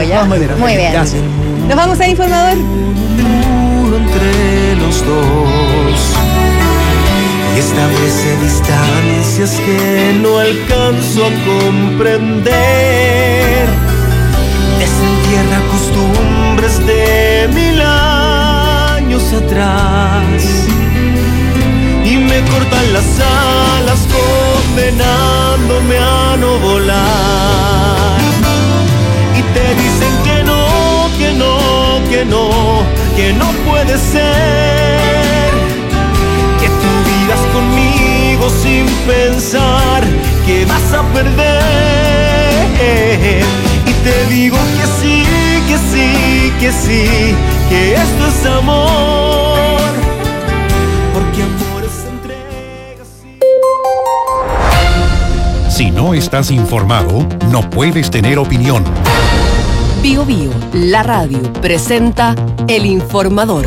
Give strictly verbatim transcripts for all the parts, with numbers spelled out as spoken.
¿ya? Muy bien. Muy bien. Gracias. Nos vamos al informador. Entre los dos y establece distancias que no alcanzo a comprender. Desentierra costumbres de mil años atrás y me cortan las alas condenándome a no volar. Y te dicen que no, que no, que no, que no puede ser, que tú vivas conmigo sin pensar que vas a perder. Y te digo que sí, que sí, que sí, que esto es amor, porque amor es entrega. Sí. Si no estás informado, no puedes tener opinión. Bio Bio, la radio, presenta El Informador.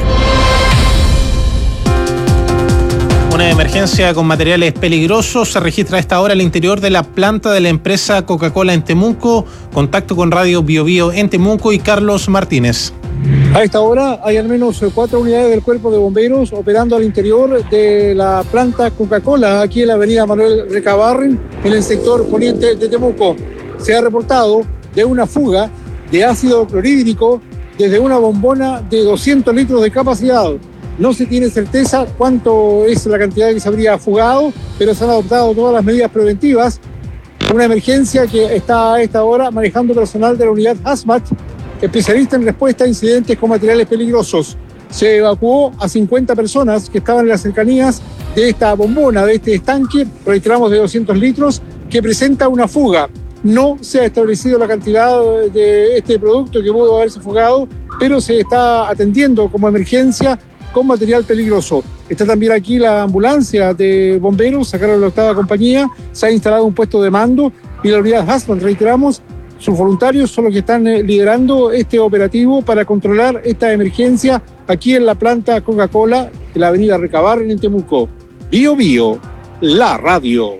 Una emergencia con materiales peligrosos se registra a esta hora al interior de la planta de la empresa Coca-Cola en Temuco. Contacto con Radio Bio Bio en Temuco y Carlos Martínez. A esta hora hay al menos cuatro unidades del Cuerpo de Bomberos operando al interior de la planta Coca-Cola, aquí en la avenida Manuel Recabarren, en el sector poniente de Temuco. Se ha reportado de una fuga de ácido clorhídrico desde una bombona de doscientos litros de capacidad. No se tiene certeza cuánto es la cantidad que se habría fugado, pero se han adoptado todas las medidas preventivas. Una emergencia que está a esta hora manejando personal de la unidad Hazmat, especialista en respuesta a incidentes con materiales peligrosos. Se evacuó a cincuenta personas que estaban en las cercanías de esta bombona, de este estanque, reiteramos, de doscientos litros, que presenta una fuga. No se ha establecido la cantidad de este producto que pudo haberse fugado, pero se está atendiendo como emergencia con material peligroso. Está también aquí la ambulancia de bomberos, sacaron la octava compañía, se ha instalado un puesto de mando y la unidad Hazmat, reiteramos, sus voluntarios son los que están liderando este operativo para controlar esta emergencia aquí en la planta Coca-Cola, en la avenida Recabarren en Temuco. Bio Bio, la radio.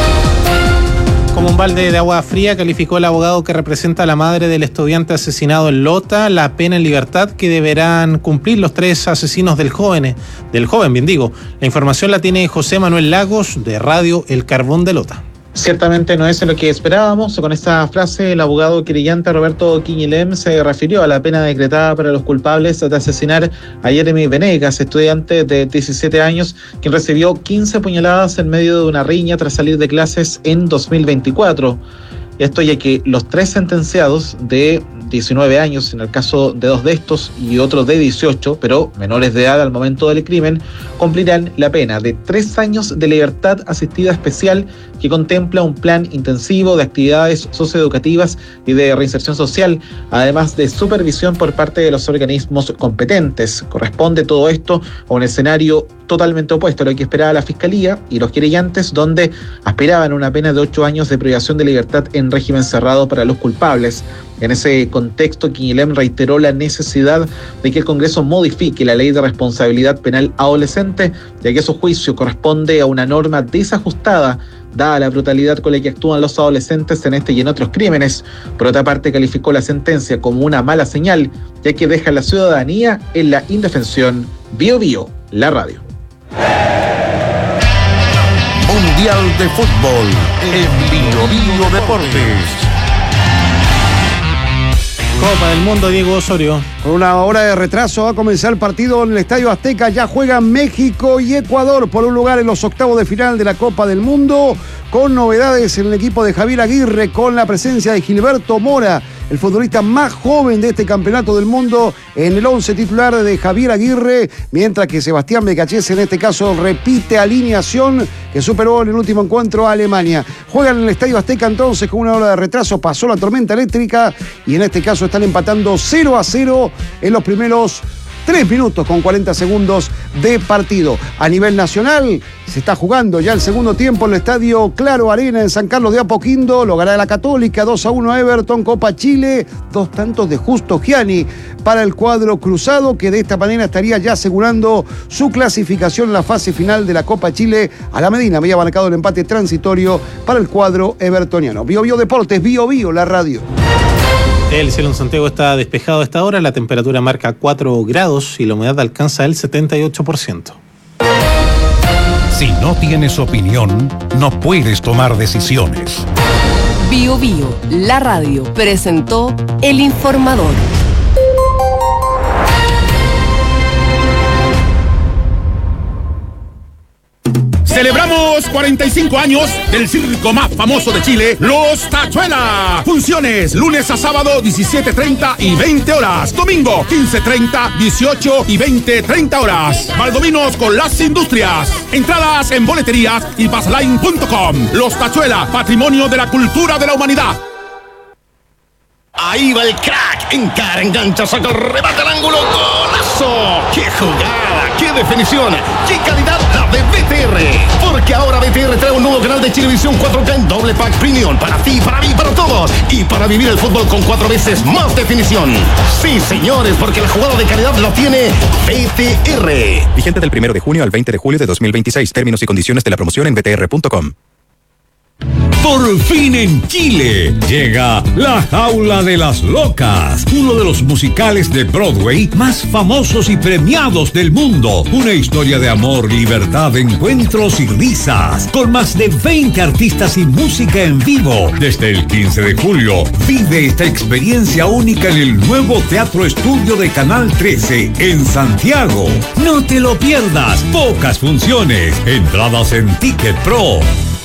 Como un balde de agua fría calificó el abogado que representa a la madre del estudiante asesinado en Lota la pena en libertad que deberán cumplir los tres asesinos del joven, del joven, bien digo. La información la tiene José Manuel Lagos de Radio El Carbón de Lota. Ciertamente no es lo que esperábamos. Con esta frase, el abogado querellante Roberto Quiñilem se refirió a la pena decretada para los culpables de asesinar a Jeremy Venegas, estudiante de diecisiete años, quien recibió quince puñaladas en medio de una riña tras salir de clases en dos mil veinticuatro. Esto ya que los tres sentenciados de diecinueve años, en el caso de dos de estos, y otro de dieciocho, pero menores de edad al momento del crimen, cumplirán la pena de tres años de libertad asistida especial que contempla un plan intensivo de actividades socioeducativas y de reinserción social, además de supervisión por parte de los organismos competentes. Corresponde todo esto a un escenario totalmente opuesto a lo que esperaba la Fiscalía y los querellantes, donde aspiraban a una pena de ocho años de privación de libertad en régimen cerrado para los culpables. En ese contexto, Quiñilem reiteró la necesidad de que el Congreso modifique la Ley de Responsabilidad Penal Adolescente, ya que su juicio corresponde a una norma desajustada, dada la brutalidad con la que actúan los adolescentes en este y en otros crímenes. Por otra parte, calificó la sentencia como una mala señal, ya que deja a la ciudadanía en la indefensión. Bio Bio, la radio. Mundial de Fútbol en Bio Bio Deportes. Copa del Mundo, Diego Osorio. Con una hora de retraso va a comenzar el partido en el Estadio Azteca. Ya juegan México y Ecuador por un lugar en los octavos de final de la Copa del Mundo, con novedades en el equipo de Javier Aguirre, con la presencia de Gilberto Mora, el futbolista más joven de este campeonato del mundo, en el once titular de Javier Aguirre, mientras que Sebastián Becachese en este caso repite alineación que superó en el último encuentro a Alemania. Juegan en el Estadio Azteca entonces con una hora de retraso, pasó la tormenta eléctrica y en este caso están empatando cero a cero en los primeros tres minutos con cuarenta segundos de partido. A nivel nacional se está jugando ya el segundo tiempo en el Estadio Claro Arena en San Carlos de Apoquindo. Lo gana la Católica dos a uno a Everton. Copa Chile, dos tantos de Justo Gianni para el cuadro cruzado, que de esta manera estaría ya asegurando su clasificación en la fase final de la Copa Chile. A la Medina había marcado el empate transitorio para el cuadro evertoniano. Bio Bio Deportes, Bio Bio, la radio. El cielo en Santiago está despejado a esta hora, la temperatura marca cuatro grados y la humedad alcanza el setenta y ocho por ciento. Si no tienes opinión, no puedes tomar decisiones. Bio Bio, la radio, presentó El Informador. Celebramos cuarenta y cinco años del circo más famoso de Chile, Los Tachuela. Funciones lunes a sábado diecisiete treinta y veinte horas. Domingo quince treinta, dieciocho y veinte treinta horas. Valdominos con las industrias. Entradas en boleterías y passline punto com. Los Tachuela, patrimonio de la cultura de la humanidad. Ahí va el crack, encara, engancha, saca, remata al ángulo, golazo. ¡Qué jugada! ¡Qué definición! ¡Qué calidad la de B T R! Porque ahora B T R trae un nuevo canal de Chilevisión cuatro K en doble pack premium para ti, para mí, para todos. Y para vivir el fútbol con cuatro veces más definición. Sí, señores, porque la jugada de calidad la tiene B T R. Vigente del primero de junio al veinte de julio de dos mil veintiséis. Términos y condiciones de la promoción en b t r punto com. Por fin en Chile llega La Jaula de las Locas, uno de los musicales de Broadway más famosos y premiados del mundo. Una historia de amor, libertad, encuentros y risas, con más de veinte artistas y música en vivo. Desde el quince de julio, vive esta experiencia única en el nuevo Teatro Estudio de Canal trece en Santiago. No te lo pierdas, pocas funciones, entradas en Ticket Pro.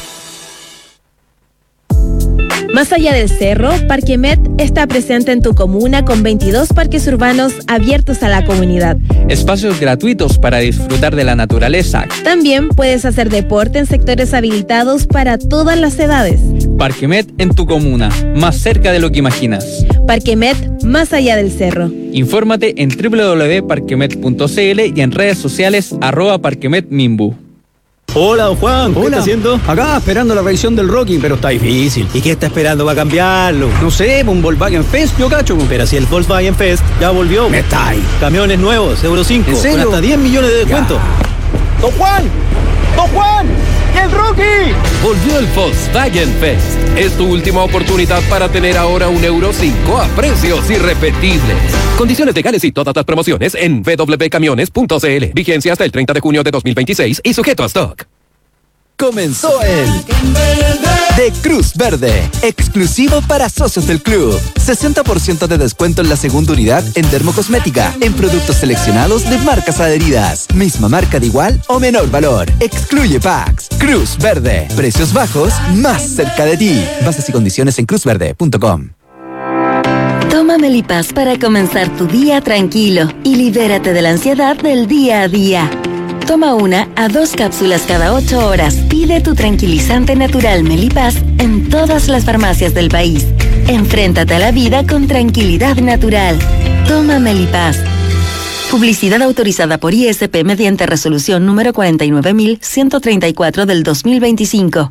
Más allá del cerro, Parquemet está presente en tu comuna con veintidós parques urbanos abiertos a la comunidad. Espacios gratuitos para disfrutar de la naturaleza. También puedes hacer deporte en sectores habilitados para todas las edades. Parquemet en tu comuna, más cerca de lo que imaginas. Parquemet, más allá del cerro. Infórmate en doble u doble u doble u punto parquemet punto c l y en redes sociales arroba parquemetmimbu. Hola, don Juan, ¿qué está haciendo? Acá esperando la revisión del Rocking, pero está difícil. ¿Y qué está esperando para cambiarlo? No sé, un Volkswagen Fest, yo cacho. Pero si el Volkswagen Fest ya volvió. Me está ahí. Camiones nuevos, Euro cinco, ¿en serio? Con hasta diez millones de descuento. Ya. ¡Don Juan! ¡Don Juan! ¡Y el Rocky! Volvió el Volkswagen Fest. Es tu última oportunidad para tener ahora un Euro cinco a precios irrepetibles. Condiciones legales y todas las promociones en w w w punto camiones punto c l. Vigencia hasta el treinta de junio de dos mil veintiséis y sujeto a stock. Comenzó el de Cruz Verde, exclusivo para socios del club. sesenta por ciento de descuento en la segunda unidad en dermocosmética, en productos seleccionados de marcas adheridas. Misma marca de igual o menor valor. Excluye packs. Cruz Verde, precios bajos, más cerca de ti. Bases y condiciones en cruz verde punto com. Toma Melipaz para comenzar tu día tranquilo y libérate de la ansiedad del día a día. Toma una a dos cápsulas cada ocho horas. Pide tu tranquilizante natural Melipaz en todas las farmacias del país. Enfréntate a la vida con tranquilidad natural. Toma Melipaz. Publicidad autorizada por I S P mediante resolución número cuarenta y nueve mil ciento treinta y cuatro del dos mil veinticinco.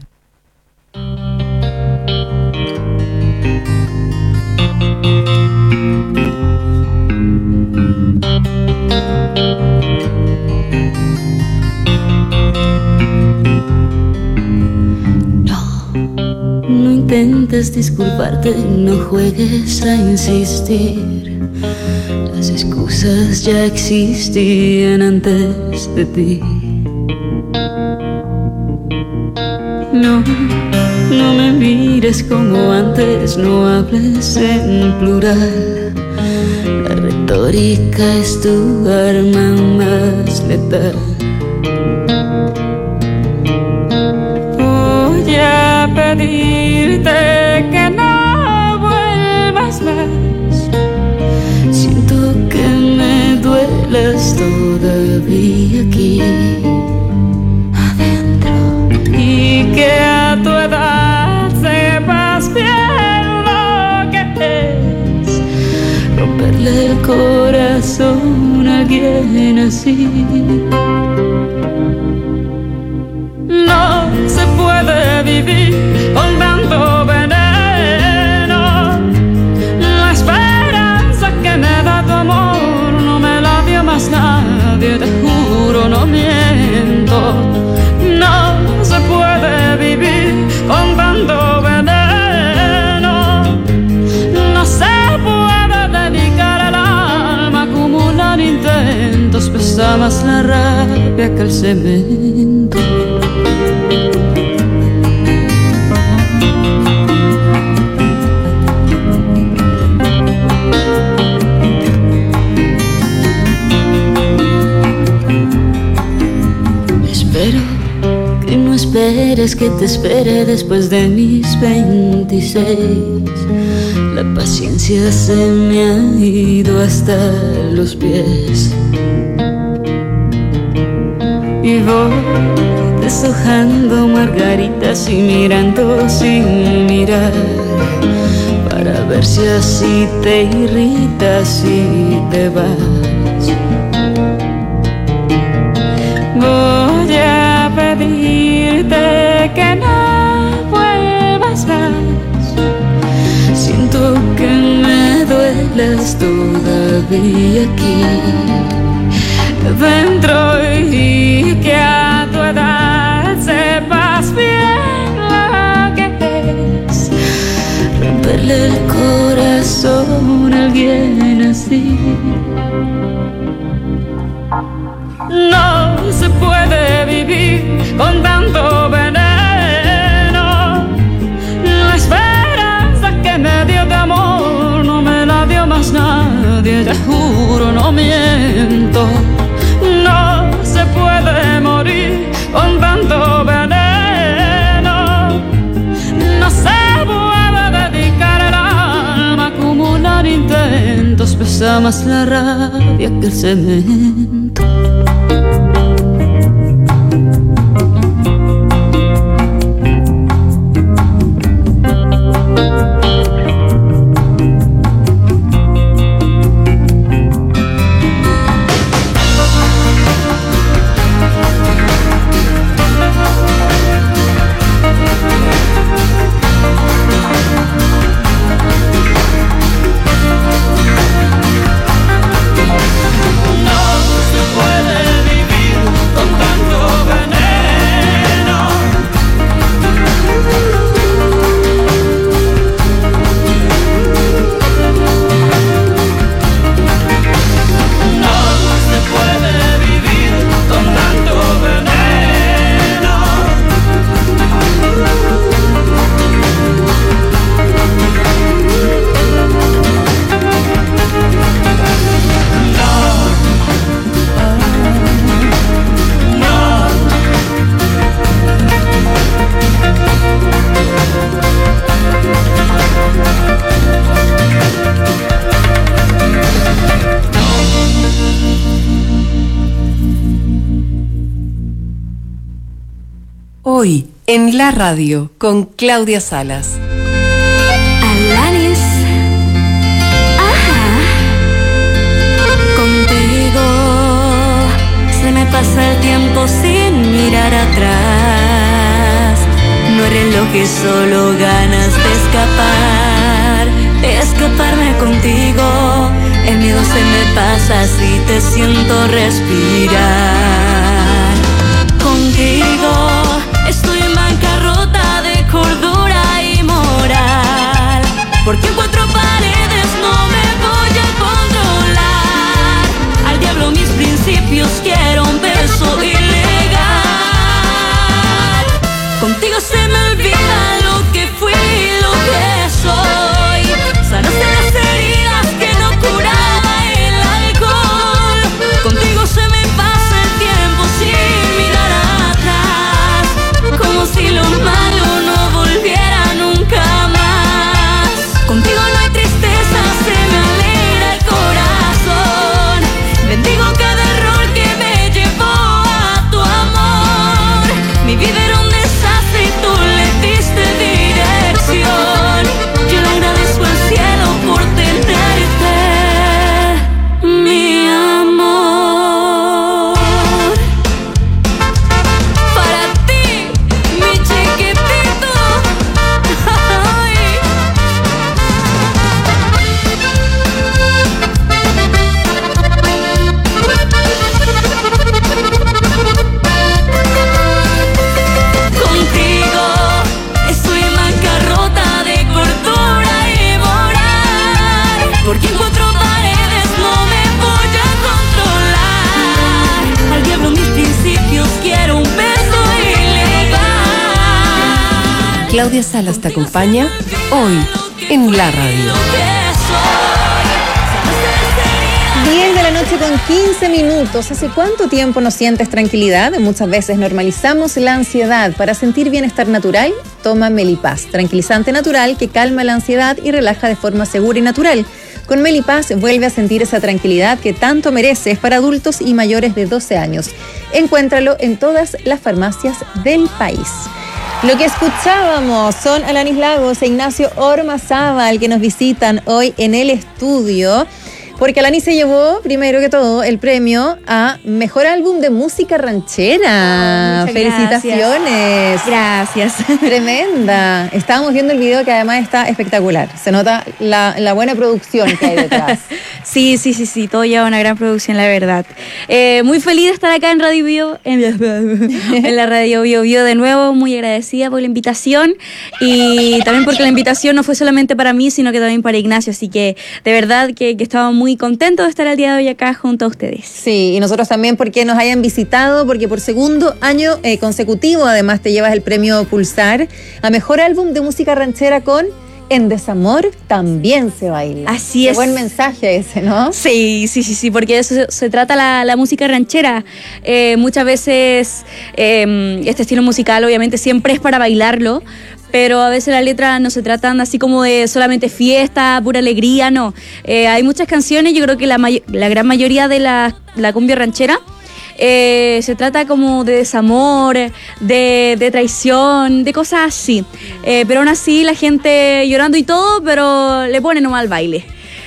No intentes disculparte, no juegues a insistir. Las excusas ya existían antes de ti. No, no me mires como antes, no hables en plural. La retórica es tu arma más letal. Voy a pedirte que no vuelvas más. Siento que me duelas todavía aquí adentro, y que a tu edad sepas bien lo que es romperle el corazón a alguien así. No se puede vivir con tanto veneno. La esperanza que me da tu amor no me la dio más nadie, te juro, no miento. No se puede vivir con tanto veneno. No se puede pesa más la rabia que el cemento. Espero que no esperes que te espere después de mis veintiséis. La paciencia se me ha ido hasta los pies y voy deshojando margaritas y mirando sin mirar, para ver si así te irritas y te vas. Voy a pedirte que no vuelvas más. Siento que me duelas todavía aquí dentro y que a tu edad sepas bien lo que es romperle el corazón a alguien así. No se puede vivir con tanto veneno. La esperanza que me dio de amor no me la dio más nadie, te juro, no miento. No se puede morir con tanto veneno. No se puede dedicar el alma a acumular intentos, pesa más la rabia que el cemento. Hoy en la radio con Claudia Salas. Alanis, ajá, contigo se me pasa el tiempo sin mirar atrás. No hay relojes, solo ganas de escapar, de escaparme contigo. El miedo se me pasa si te siento respirar. Contigo estoy en bancarrota de cordura y moral, porque en cuatro paredes no me voy a controlar. Al diablo mis principios, quiero un beso ilegal. Contigo se me olvida lo que fui y lo que soy. Sanaste las heridas que no curaba el alcohol. Contigo se me pasa el tiempo sin mirar atrás, como si lo malo no volviera nunca más. Contigo no Claudia Salas te acompaña hoy en la radio. diez de la noche con quince minutos. ¿Hace cuánto tiempo no sientes tranquilidad? Muchas veces normalizamos la ansiedad. Para sentir bienestar natural, toma Melipaz, tranquilizante natural que calma la ansiedad y relaja de forma segura y natural. Con Melipaz vuelve a sentir esa tranquilidad que tanto mereces para adultos y mayores de doce años. Encuéntralo en todas las farmacias del país. Lo que escuchábamos son Alanis Lagos e Ignacio Ormazábal, que nos visitan hoy en el estudio, porque Alanis se llevó, primero que todo, el premio a Mejor Álbum de Música Ranchera. Oh, felicitaciones. Gracias. Tremenda. Estábamos viendo el video que además está espectacular. Se nota la, la buena producción que hay detrás. Sí, sí, sí, sí, todo lleva una gran producción, la verdad. Eh, muy feliz de estar acá en Radio Bio, en, en la Radio Bio Bio de nuevo, muy agradecida por la invitación y también porque la invitación no fue solamente para mí, sino que también para Ignacio, así que de verdad que, que estaba muy contento de estar el día de hoy acá junto a ustedes. Sí, y nosotros también porque nos hayan visitado, porque por segundo año eh, consecutivo además te llevas el premio Pulsar a Mejor Álbum de Música Ranchera con En Desamor También Se Baila. Así Qué es. buen mensaje ese, ¿no? Sí, sí, sí, sí, porque de eso se, se trata la, la música ranchera. Eh, muchas veces eh, este estilo musical obviamente siempre es para bailarlo, pero a veces las letras no se tratan así como de solamente fiesta, pura alegría, no. Eh, hay muchas canciones, yo creo que la, may- la gran mayoría de la, la cumbia ranchera Eh, se trata como de desamor, de, de traición, de cosas así. Eh, pero aún así la gente llorando y todo, pero le pone nomás al baile.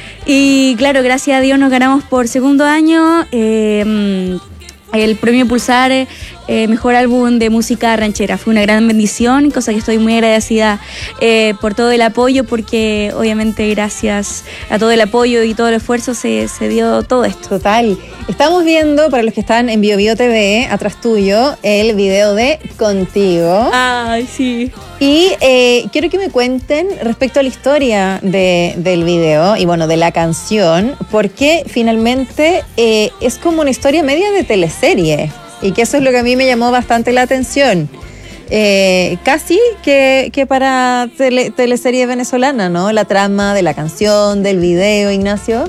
Y claro, gracias a Dios nos ganamos por segundo año eh, el premio Pulsar, eh, Mejor Álbum de Música Ranchera. Fue una gran bendición, cosa que estoy muy agradecida eh, por todo el apoyo, porque obviamente gracias a todo el apoyo y todo el esfuerzo se, se dio todo esto. Total. Estamos viendo, para los que están en Bio Bio T V, atrás tuyo, el video de Contigo. Ay, sí. Y eh, quiero que me cuenten respecto a la historia de, del video y bueno, de la canción, porque finalmente eh, es como una historia media de teleserie. Y que eso es lo que a mí me llamó bastante la atención. Eh, casi que, que para tele, teleserie venezolana, ¿no? La trama de la canción, del video, Ignacio.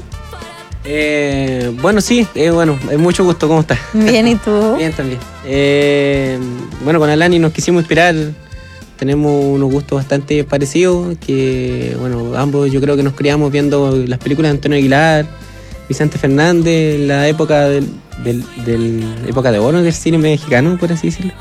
Eh, bueno, sí, eh, bueno, hay mucho gusto. ¿Cómo estás? Bien, ¿y tú? Bien, también. Eh, bueno, con Alani nos quisimos inspirar. Tenemos unos gustos bastante parecidos, que, bueno, ambos yo creo que nos criamos viendo las películas de Antonio Aguilar, Vicente Fernández, la época del, del, del época de oro del cine mexicano, por así decirlo.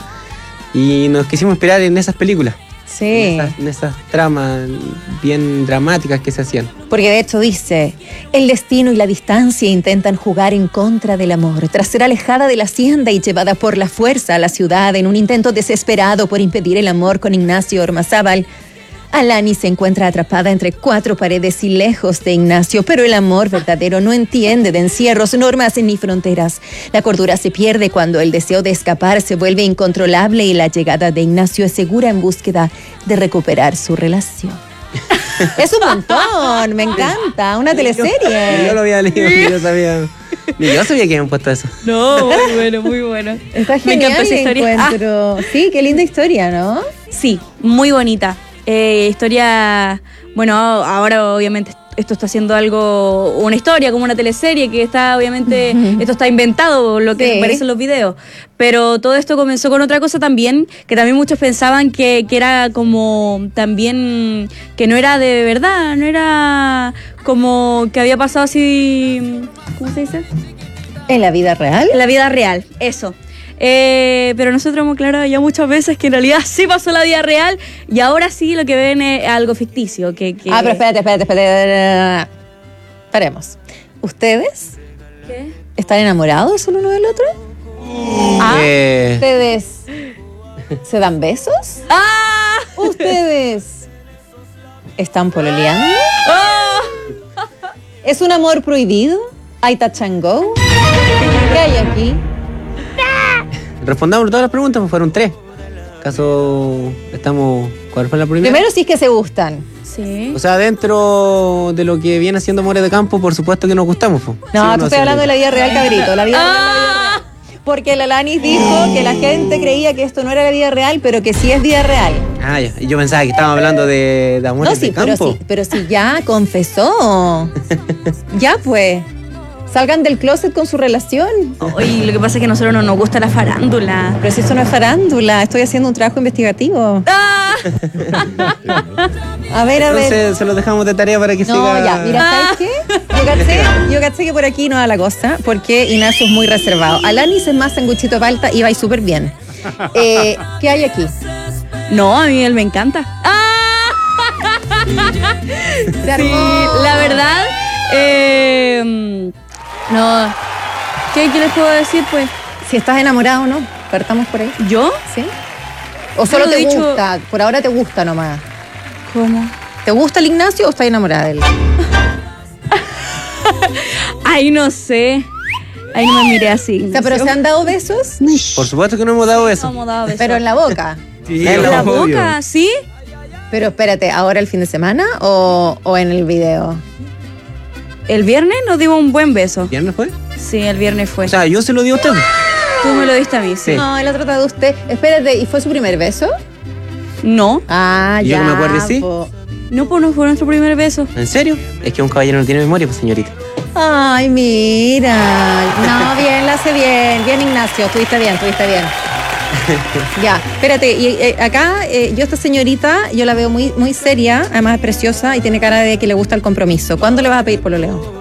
Y nos quisimos inspirar en esas películas. Sí. En esas, en esas tramas bien dramáticas que se hacían. Porque de hecho dice, el destino y la distancia intentan jugar en contra del amor. Tras ser alejada de la hacienda y llevada por la fuerza a la ciudad en un intento desesperado por impedir el amor con Ignacio Ormazábal, Alani se encuentra atrapada entre cuatro paredes y lejos de Ignacio, pero el amor verdadero no entiende de encierros, normas ni fronteras. La cordura se pierde cuando el deseo de escapar se vuelve incontrolable y la llegada de Ignacio es segura en búsqueda de recuperar su relación. Es un montón, me encanta, una teleserie. Yo, yo lo había leído, yo sabía. Ni yo sabía que habían puesto eso. No, muy bueno, muy bueno. Está genial. Me encantó esa historia. Encuentro. Ah. Sí, qué linda historia, ¿no? Sí, muy bonita. Eh, historia, bueno, ahora obviamente esto está haciendo algo, una historia como una teleserie que está obviamente, esto está inventado, lo que sí. Parecen los videos, pero todo esto comenzó con otra cosa también, que también muchos pensaban que, que era como también, que no era de verdad, no era como que había pasado así, ¿cómo se dice? ¿En la vida real? En la vida real, eso. Eh, pero nosotros hemos aclarado ya muchas veces que en realidad sí pasó la vida real y ahora sí lo que ven es algo ficticio. Que, que... Ah, pero espérate, espérate, espérate. Paremos. ¿Ustedes? ¿Qué? ¿Están enamorados el uno del otro? Uh, ah, eh. ¿Ustedes se dan besos? ¡Ah! ¿Ustedes están pololeando? ¡Oh! ¿Es un amor prohibido? ¿Hay touch and go? ¿Qué hay aquí? Respondamos todas las preguntas, pues fueron tres. ¿Acaso estamos... ¿Cuál fue la primera? Primero sí es que se gustan. Sí. O sea, dentro de lo que viene haciendo Amores de Campo, por supuesto que nos gustamos. Po. No, ¿Sí tú estás hablando de la vida real, cabrito. La vida ah. real. porque la Alanis dijo que la gente creía que esto no era la vida real, pero que sí es vida real. Ah, ya. Yo pensaba que estábamos hablando de, de amores No, sí, de campo. pero sí, pero sí ya confesó. Ya pues. Salgan del closet con su relación. Oye, lo que pasa es que a nosotros no nos gusta la farándula. Pero si eso no es farándula, estoy haciendo un trabajo investigativo. ¡Ah! A ver, a ver. Entonces se los dejamos de tarea para que No, siga. ya, mira, ¿sabes qué? Yo caché, yo caché que por aquí no da la cosa, porque Ignacio es muy reservado. Alanis es más sanguchito de palta y va súper bien. Eh, ¿Qué hay aquí? No, a mí él me encanta. ¡Ah! Se armó. Sí, la verdad, eh, no. ¿Qué, ¿Qué les puedo decir, pues? Si estás enamorado o no, partamos por ahí. ¿Yo? Sí. ¿O solo Yo te he dicho- gusta? Por ahora te gusta nomás. ¿Cómo? ¿Te gusta el Ignacio o estás enamorada de él? Ay, no sé. Ay, no me miré así. O sea, ¿pero se han dado besos? Por supuesto que no hemos dado eso. No hemos dado besos. Pero en la boca. Sí, ¿En la obvio. boca? ¿Sí? Pero espérate, ¿ahora el fin de semana o, o en el video? El viernes nos dimos un buen beso. ¿Viernes fue? Sí, el viernes fue. O sea, yo se lo di a usted. Tú me lo diste a mí, sí. Sí. No, él ha tratado de usted. Espérate, ¿y fue su primer beso? No. Ah, ¿Y ya. yo que me acuerde, sí? po. No, pues no fue nuestro primer beso. ¿En serio? Es que un caballero no tiene memoria, pues señorita. Ay, mira. No, bien, la hace bien. Bien, Ignacio. Estuviste bien, estuviste bien. Ya, espérate. Y, eh, acá, eh, yo esta señorita, yo la veo muy, muy seria, además es preciosa y tiene cara de que le gusta el compromiso. ¿Cuándo le vas a pedir pololeo?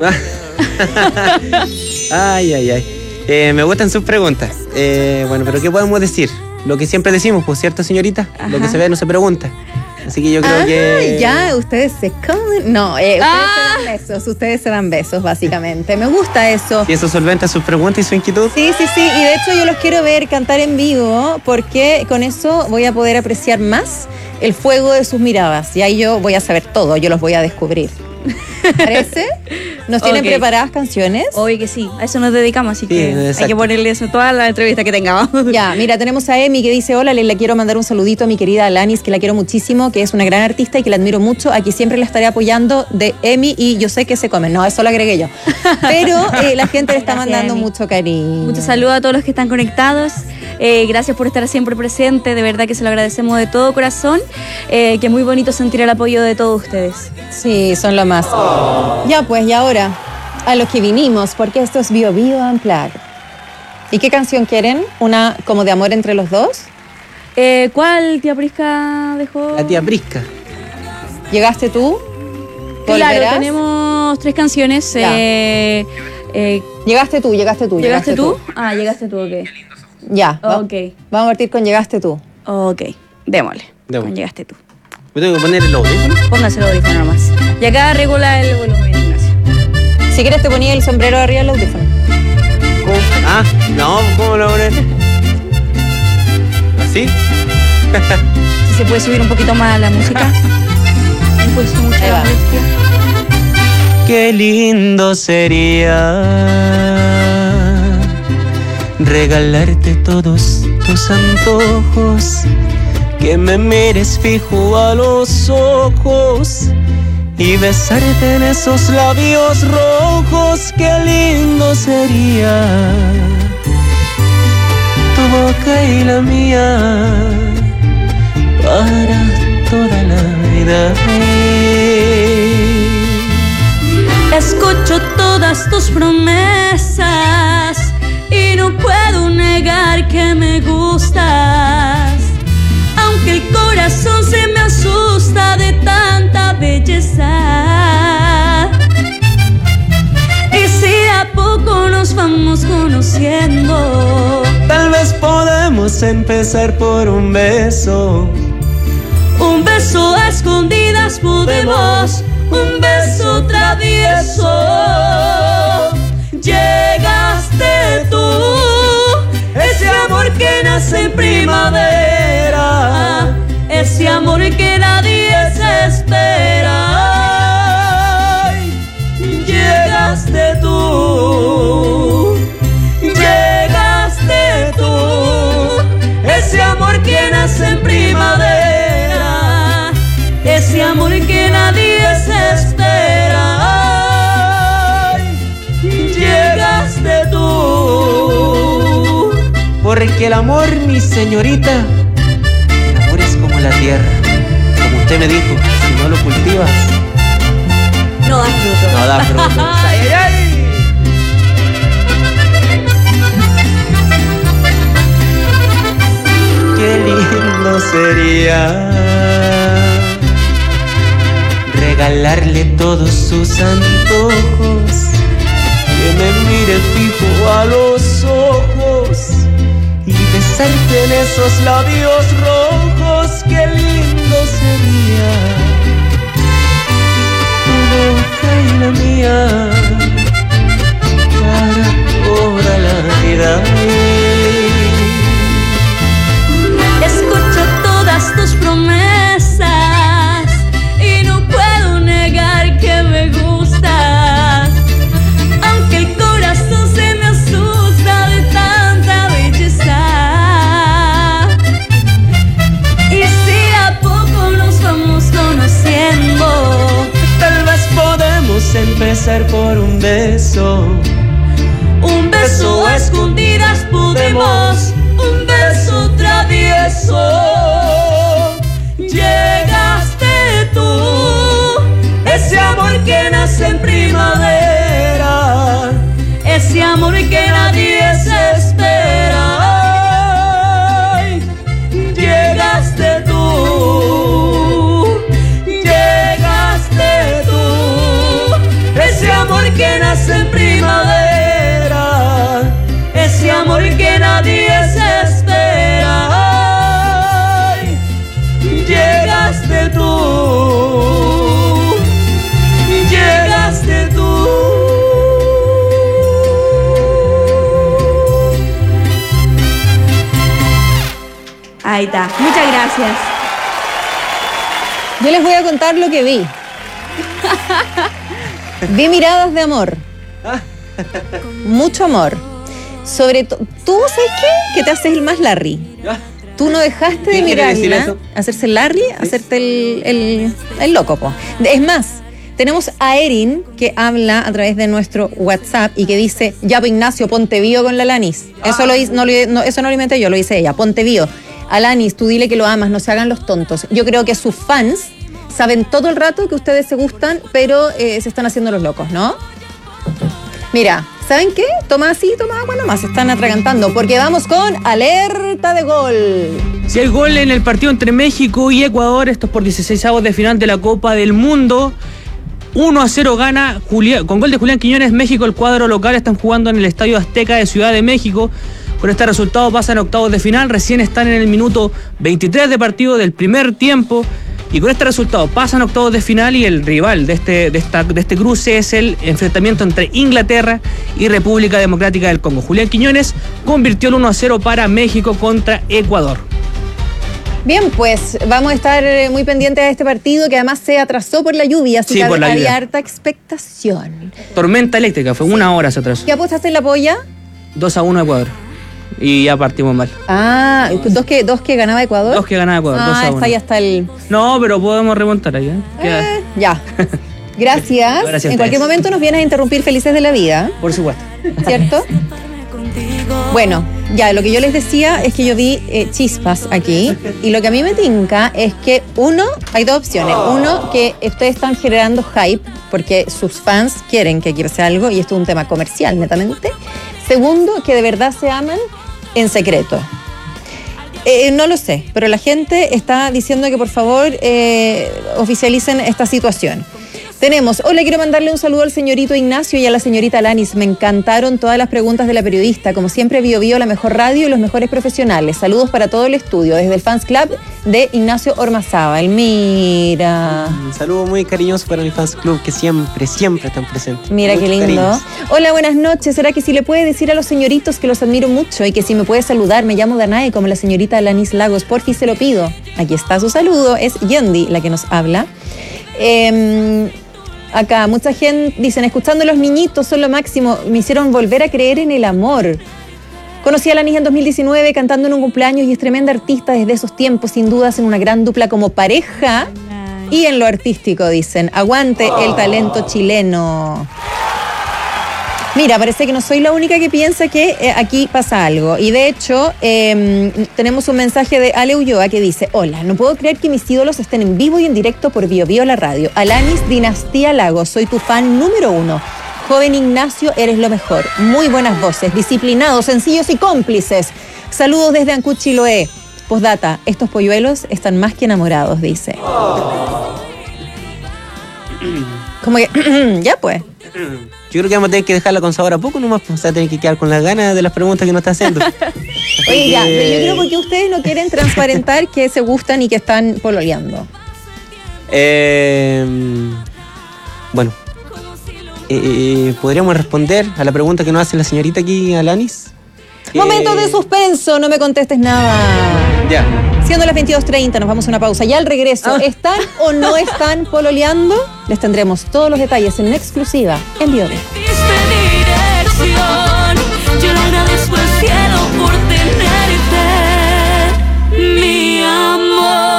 Ay, ay, ay. Eh, me gustan sus preguntas. Eh, bueno, pero ¿qué podemos decir? Lo que siempre decimos, pues, ¿cierto, señorita? Lo que Ajá. se ve no se pregunta. Así que yo creo ah, que... ya, ustedes se comen. No, eh, ustedes Ah. se dan besos, ustedes se dan besos, básicamente. Me gusta eso. Y eso solventa sus preguntas y su inquietud. Sí, sí, sí. Y de hecho yo los quiero ver cantar en vivo porque con eso voy a poder apreciar más el fuego de sus miradas. Y ahí yo voy a saber todo, yo los voy a descubrir. ¿Parece? ¿Nos tienen Ok. preparadas canciones? Obvio que sí, a eso nos dedicamos, así Sí, que hay exacto. que ponerle eso a toda la entrevista que tengamos. Ya, mira, tenemos a Emi que dice, hola, le, le quiero mandar un saludito a mi querida Alanis, que la quiero muchísimo, que es una gran artista y que la admiro mucho. Aquí siempre la estaré apoyando de Emi y yo sé que se comen. No, eso lo agregué yo. Pero eh, la gente le está Gracias, mandando Emi. mucho cariño. Muchos saludos a todos los que están conectados. Eh, gracias por estar siempre presente. De verdad que se lo agradecemos de todo corazón. Eh, que muy bonito sentir el apoyo de todos ustedes. Sí, son lo más. Ya pues, y ahora, a lo que vinimos, porque esto es Bio Bio Unplugged. ¿Y qué canción quieren? ¿Una como de amor entre los dos? Eh, ¿Cuál tía Prisca dejó? La tía Prisca. ¿Llegaste tú? Claro, ¿Volverás? tenemos tres canciones. Ya. Eh, eh, Llegaste tú, llegaste tú. ¿Llegaste tú? Ah, llegaste tú, ok. Ya, va- Ok. vamos a partir con Llegaste tú. Ok, démosle. Démosle. Con Llegaste tú. ¿Me tengo que poner el audífono? Póngase el audífono nomás. Y acá regula el volumen, Ignacio. Si quieres te ponía el sombrero arriba del audífono. ¿Cómo? Ah, no, ¿cómo lo voy a poner? ¿Así? Si se puede subir un poquito más la música. Me puede subir mucho Ahí la va. molestia. Qué lindo sería regalarte todos tus antojos, que me mires fijo a los ojos y besarte en esos labios rojos. Qué lindo sería tu boca y la mía para toda la vida. Escucho todas tus promesas y no puedo negar que me gustas. Aunque el corazón se me asusta de tanta belleza. Y si a poco nos vamos conociendo, Tal vez podemos empezar por un beso. un beso a escondidas podemos, un beso travieso. Llegaste tú, ese amor que nace en primavera, ese amor que nadie se espera. Llegaste tú, llegaste tú, ese amor que nace en primavera, ese amor que nadie se espera. Llegaste tú. Porque el amor, mi señorita, el amor es como la tierra. Como usted me dijo, si no lo cultivas, no da fruto. No da fruto. ¡Ay, ay, ay! Qué lindo sería regalarle todos sus antojos, que me mire fijo a los ojos y besarte en esos labios rojos. Qué lindo sería tu boca y la mía para toda la vida. Escucho todas tus promesas y no puedo negar que me gustas, aunque el corazón se me asusta de tanta belleza. Y si a poco nos vamos conociendo, tal vez podemos empezar por un beso. Un beso a escondidas podemos, un beso travieso. Llegaste tú, ese amor que nace en primavera, ese amor que nadie se espera. Ay, llegaste tú, llegaste tú, ese amor que nace en primavera, ese amor que nadie se espera. Ay, llegaste tú, llegaste tú. Ahí está, muchas gracias. Yo les voy a contar lo que vi. Vi miradas de amor. Mucho amor. Sobre todo, ¿tú sabes qué? Que te haces el más Larry. Tú no dejaste de mirarla, hacerse Larry, hacerte el, el, el loco, po. Es más, tenemos a Erin que habla a través de nuestro WhatsApp y que dice, ya, pues, Ignacio, ponte bio con la Alanis. Eso, lo, no, no, eso no lo inventé yo, lo dice ella, ponte bio. Alanis, tú dile que lo amas, no se hagan los tontos. Yo creo que sus fans saben todo el rato que ustedes se gustan, pero eh, se están haciendo los locos, ¿no? Mira, ¿saben qué? Toma así, toma agua nomás, se están atragantando, porque vamos con alerta de gol. Si hay gol en el partido entre México y Ecuador, esto es por dieciseisavos de final de la Copa del Mundo. uno a cero gana Julián, con gol de Julián Quiñones. México, el cuadro local, están jugando en el Estadio Azteca de Ciudad de México. Con este resultado pasan a octavos de final, recién están en el minuto veintitrés de partido del primer tiempo. Y con este resultado pasan a octavos de final y el rival de este, de, esta, de este cruce es el enfrentamiento entre Inglaterra y República Democrática del Congo. Julián Quiñones convirtió el uno a cero para México contra Ecuador. Bien, pues vamos a estar muy pendientes de este partido que además se atrasó por la lluvia, así Sí, que por la había lluvia. harta expectación. Tormenta eléctrica, fue una hora se atrasó. ¿Qué apostaste en la polla? dos a uno Ecuador. Y ya partimos mal. Ah, ¿dos que, dos que ganaba Ecuador? Dos que ganaba Ecuador, dos Ah, a está uno. ahí hasta el... No, pero podemos remontar ahí, ¿eh? Queda- Eh, ya. Gracias. Gracias a En cualquier ustedes. momento nos vienes a interrumpir felices de la vida, Por supuesto. ¿cierto? Bueno, ya, lo que yo les decía es que yo vi eh, chispas aquí y lo que a mí me tinca es que uno, hay dos opciones. Uno, que ustedes están generando hype porque sus fans quieren que quiera algo y esto es un tema comercial netamente. Segundo, que de verdad se aman en secreto. Eh, no lo sé, pero la gente está diciendo que por favor eh, oficialicen esta situación. Tenemos, hola, quiero mandarle un saludo al señorito Ignacio y a la señorita Alanis. Me encantaron todas las preguntas de la periodista. Como siempre, Bio Bio, la mejor radio y los mejores profesionales. Saludos para todo el estudio, desde el Fans Club de Ignacio Ormazábal. Mira. Un saludo muy cariñoso para mi fans club que siempre, siempre están presentes. Mira Muchos qué lindo. cariños. Hola, buenas noches. ¿Será que si le puede decir a los señoritos que los admiro mucho y que si me puede saludar, me llamo Danae como la señorita Alanis Lagos? Porfi, se lo pido. Aquí está su saludo. Es Yendi la que nos habla. Eh, acá, mucha gente dicen, escuchando a los niñitos son lo máximo. Me hicieron volver a creer en el amor. Conocí a Alanis en dos mil diecinueve cantando en un cumpleaños y es tremenda artista desde esos tiempos, sin dudas en una gran dupla como pareja y en lo artístico, dicen. Aguante el talento chileno. Mira, parece que no soy la única que piensa que eh, aquí pasa algo. Y de hecho, eh, tenemos un mensaje de Ale Ulloa que dice: hola, no puedo creer que mis ídolos estén en vivo y en directo por Bio Bio la radio. Alanis, Dinastía Lagos, soy tu fan número uno. Joven Ignacio, eres lo mejor. Muy buenas voces, disciplinados, sencillos y cómplices. Saludos desde Ancud, Chiloé. Postdata, estos polluelos están más que enamorados, dice. Como que, ya pues. Yo creo que vamos a tener que dejarla con sabor a poco nomás, pues, o sea, tener que quedar con las ganas de las preguntas que nos está haciendo. Oye, ya, pero yo creo porque ustedes no quieren transparentar que se gustan y que están pololeando. Eh, bueno, eh, podríamos responder a la pregunta que nos hace la señorita aquí, Alanis. Momento de suspenso, no me contestes nada. Ya. Siendo las veintidós treinta, nos vamos a una pausa. Ya al regreso, Ah. ¿están o no están pololeando? Les tendremos todos los detalles en exclusiva en Bio Bio. Yo le agradezco al cielo por tenerte, mi amor.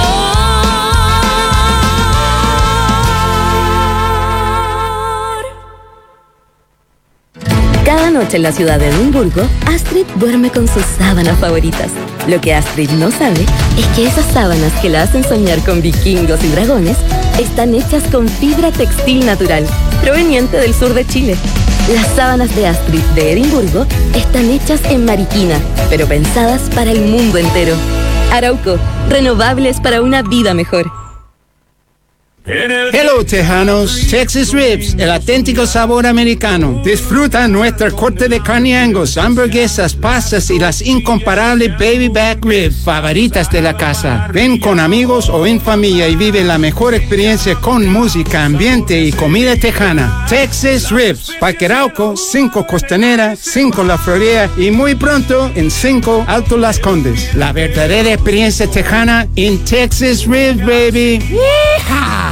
Cada noche en la ciudad de Edimburgo, Astrid duerme con sus sábanas favoritas. Lo que Astrid no sabe es que esas sábanas que la hacen soñar con vikingos y dragones están hechas con fibra textil natural, proveniente del sur de Chile. Las sábanas de Astrid de Edimburgo están hechas en Mariquina, pero pensadas para el mundo entero. Arauco, renovables para una vida mejor. Hello, tejanos. Texas Ribs, el auténtico sabor americano. Disfruta nuestra corte de carne Angus, hamburguesas, pastas y las incomparables baby back ribs favoritas de la casa. Ven con amigos o en familia y vive la mejor experiencia con música, ambiente y comida tejana. Texas Ribs, Parque Arauco, cinco Costanera, cinco La Florida y muy pronto en cinco Alto Las Condes. La verdadera experiencia tejana en Texas Ribs, baby. ¡Yeehaw!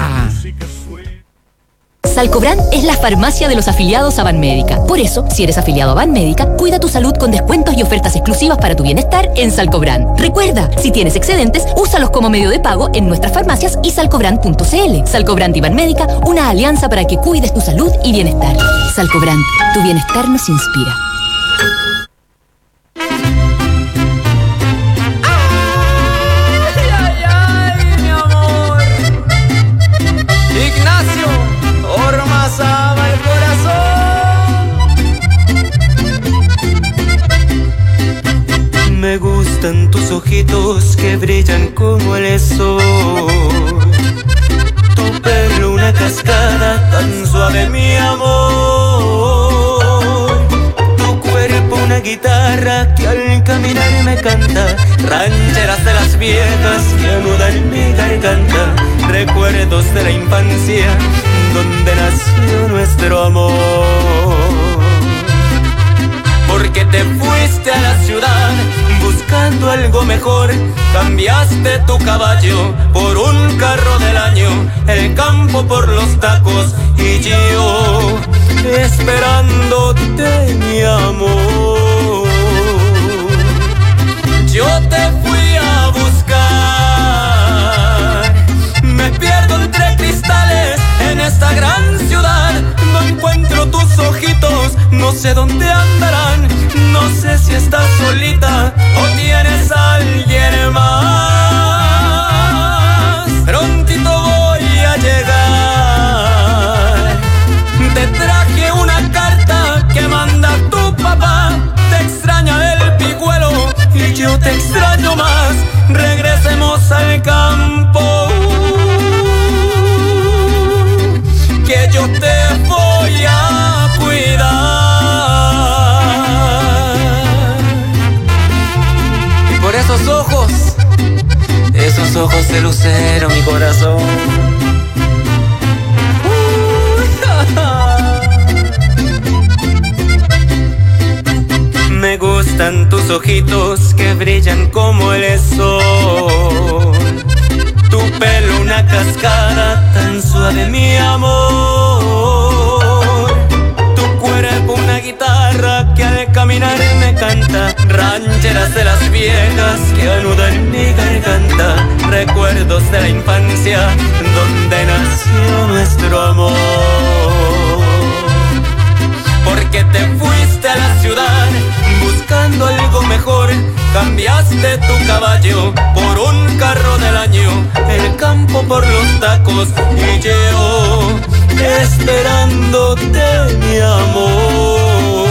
Salcobran es la farmacia de los afiliados a Banmédica. Por eso, si eres afiliado a Banmédica, cuida tu salud con descuentos y ofertas exclusivas para tu bienestar en Salcobran. Recuerda, si tienes excedentes, úsalos como medio de pago en nuestras farmacias y salcobran punto cl. Salcobran y Banmédica, una alianza para que cuides tu salud y bienestar. Salcobran, tu bienestar nos inspira. Ormazaba el corazón. Me gustan tus ojitos que brillan como el sol. Tu pelo una cascada tan suave, mi amor. Tu cuerpo una guitarra que al caminar me canta. Rancheras de las viejas que anudan mi garganta. Recuerdos de la infancia donde nació nuestro amor. Porque te fuiste a la ciudad buscando algo mejor. Cambiaste tu caballo por un carro del año, el campo por los tacos y yo esperándote, mi amor. Yo te fui a buscar, me pierdo entre cristales en esta gran ciudad. No encuentro tus ojitos, no sé dónde andarán. No sé si estás solita o tienes a alguien más. Prontito voy a llegar. Te traje una carta que manda tu papá. Te extraña el pijuelo y yo te extraño más. Regresemos al campo, que yo te voy a cuidar. Y por esos ojos, esos ojos de lucero, mi corazón. Me gustan tus ojitos que brillan como el sol. Tu pelo una cascada tan suave, mi amor. Tu cuerpo una guitarra que al caminar me canta. Rancheras de las viejas que anudan mi garganta. Recuerdos de la infancia donde nació nuestro amor. Porque buscando algo mejor. Cambiaste tu caballo por un carro del año, el campo por los tacos y yo esperándote, mi amor.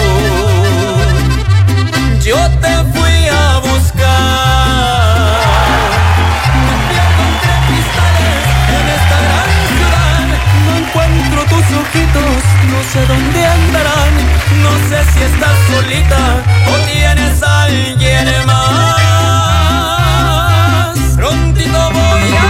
Yo te fui a buscar, limpiando entre cristales en esta gran ciudad. No encuentro tus ojitos, no sé dónde andarán. No sé si estás solita o tienes a alguien más. Prontito voy a...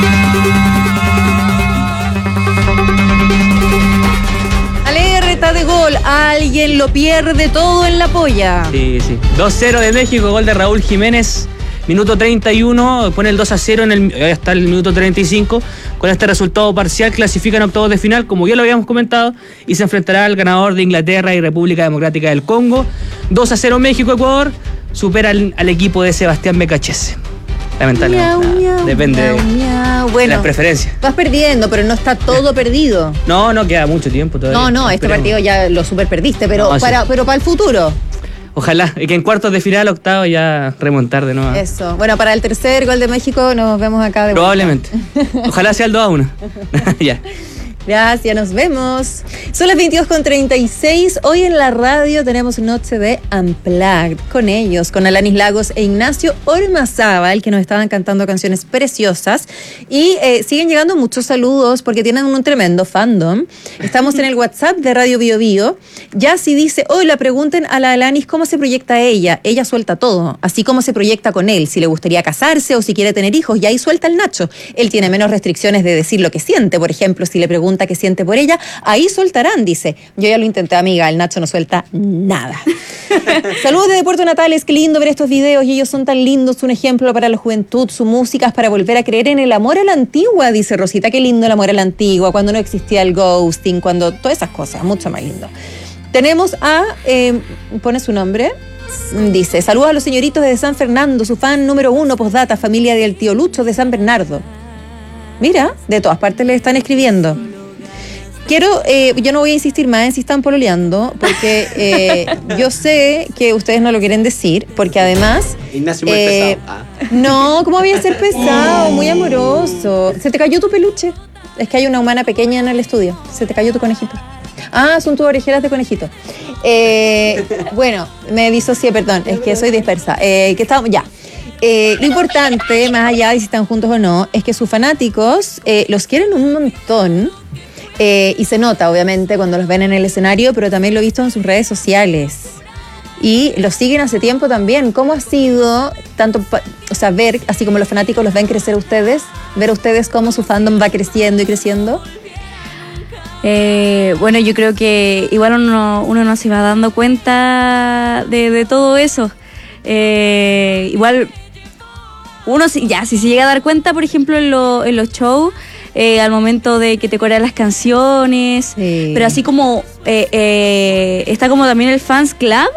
Alerta de gol, alguien lo pierde todo en la polla. Sí, sí. dos cero de México, gol de Raúl Jiménez. Minuto treinta y uno, pone el dos a cero en el, hasta el minuto treinta y cinco. Con este resultado parcial clasifican octavos de final, como ya lo habíamos comentado, y se enfrentará al ganador de Inglaterra y República Democrática del Congo. dos a cero México-Ecuador, supera al, al equipo de Sebastián Becachese. Lamentablemente, Miau, nada, miau, depende miau, miau. de Bueno, las preferencias. vas perdiendo, pero no está todo perdido. No, no queda mucho tiempo todavía. No, no, este Esperemos. partido ya lo super perdiste, pero, No, sí. para, pero para el futuro. Ojalá, y que en cuartos de final, octavo, ya remontar de nuevo. Eso. Bueno, para el tercer gol de México nos vemos acá de vuelta. Probablemente. Ojalá sea el dos a uno. Ya. Gracias, nos vemos. Son las veintidós con treinta y seis. Hoy en la radio tenemos noche de Unplugged con ellos, con Alanis Lagos e Ignacio Ormazábal, que nos estaban cantando canciones preciosas. Y eh, siguen llegando muchos saludos porque tienen un tremendo fandom. Estamos en el WhatsApp de Radio Bio Bio. Yassi dice, hola, pregunten a la Alanis cómo se proyecta ella. Ella suelta todo, así como se proyecta con él, si le gustaría casarse o si quiere tener hijos. Y ahí suelta el Nacho. Él tiene menos restricciones de decir lo que siente. Por ejemplo, si le pregunta que siente por ella, ahí soltarán, dice. Yo ya lo intenté, amiga, el Nacho no suelta nada. Saludos desde Puerto Natales, qué lindo ver estos videos y ellos son tan lindos, un ejemplo para la juventud, su música es para volver a creer en el amor a la antigua, dice Rosita, qué lindo el amor a la antigua, cuando no existía el ghosting, cuando todas esas cosas, mucho más lindo. Tenemos a, eh, pone su nombre, dice, saludos a los señoritos de San Fernando, su fan número uno, postdata, familia del tío Lucho de San Bernardo. Mira, de todas partes le están escribiendo. Quiero, eh, yo no voy a insistir más en si están pololeando, porque eh, yo sé que ustedes no lo quieren decir, porque además... Ignacio muy eh, pesado. Ah. No, ¿cómo voy a ser pesado? Muy amoroso. ¿Se te cayó tu peluche? Es que hay una humana pequeña en el estudio. Se te cayó tu conejito. Ah, son tus orejeras de conejito. Eh, bueno, me disocié, perdón, es que soy dispersa. Eh, que estamos, ya. Eh, lo importante, más allá de si están juntos o no, es que sus fanáticos eh, los quieren un montón. Eh, y se nota, obviamente, cuando los ven en el escenario, pero también lo he visto en sus redes sociales. Y los siguen hace tiempo también. ¿Cómo ha sido tanto, o sea, ver, así como los fanáticos los ven crecer a ustedes, ver a ustedes cómo su fandom va creciendo y creciendo? Eh, bueno, yo creo que igual uno, uno no se va dando cuenta de, de todo eso. Eh, igual, uno ya, si se llega a dar cuenta, por ejemplo, en, lo, en los shows, Eh, al momento de que te corean las canciones, sí. Pero así como eh, eh, está como también el Fans Club,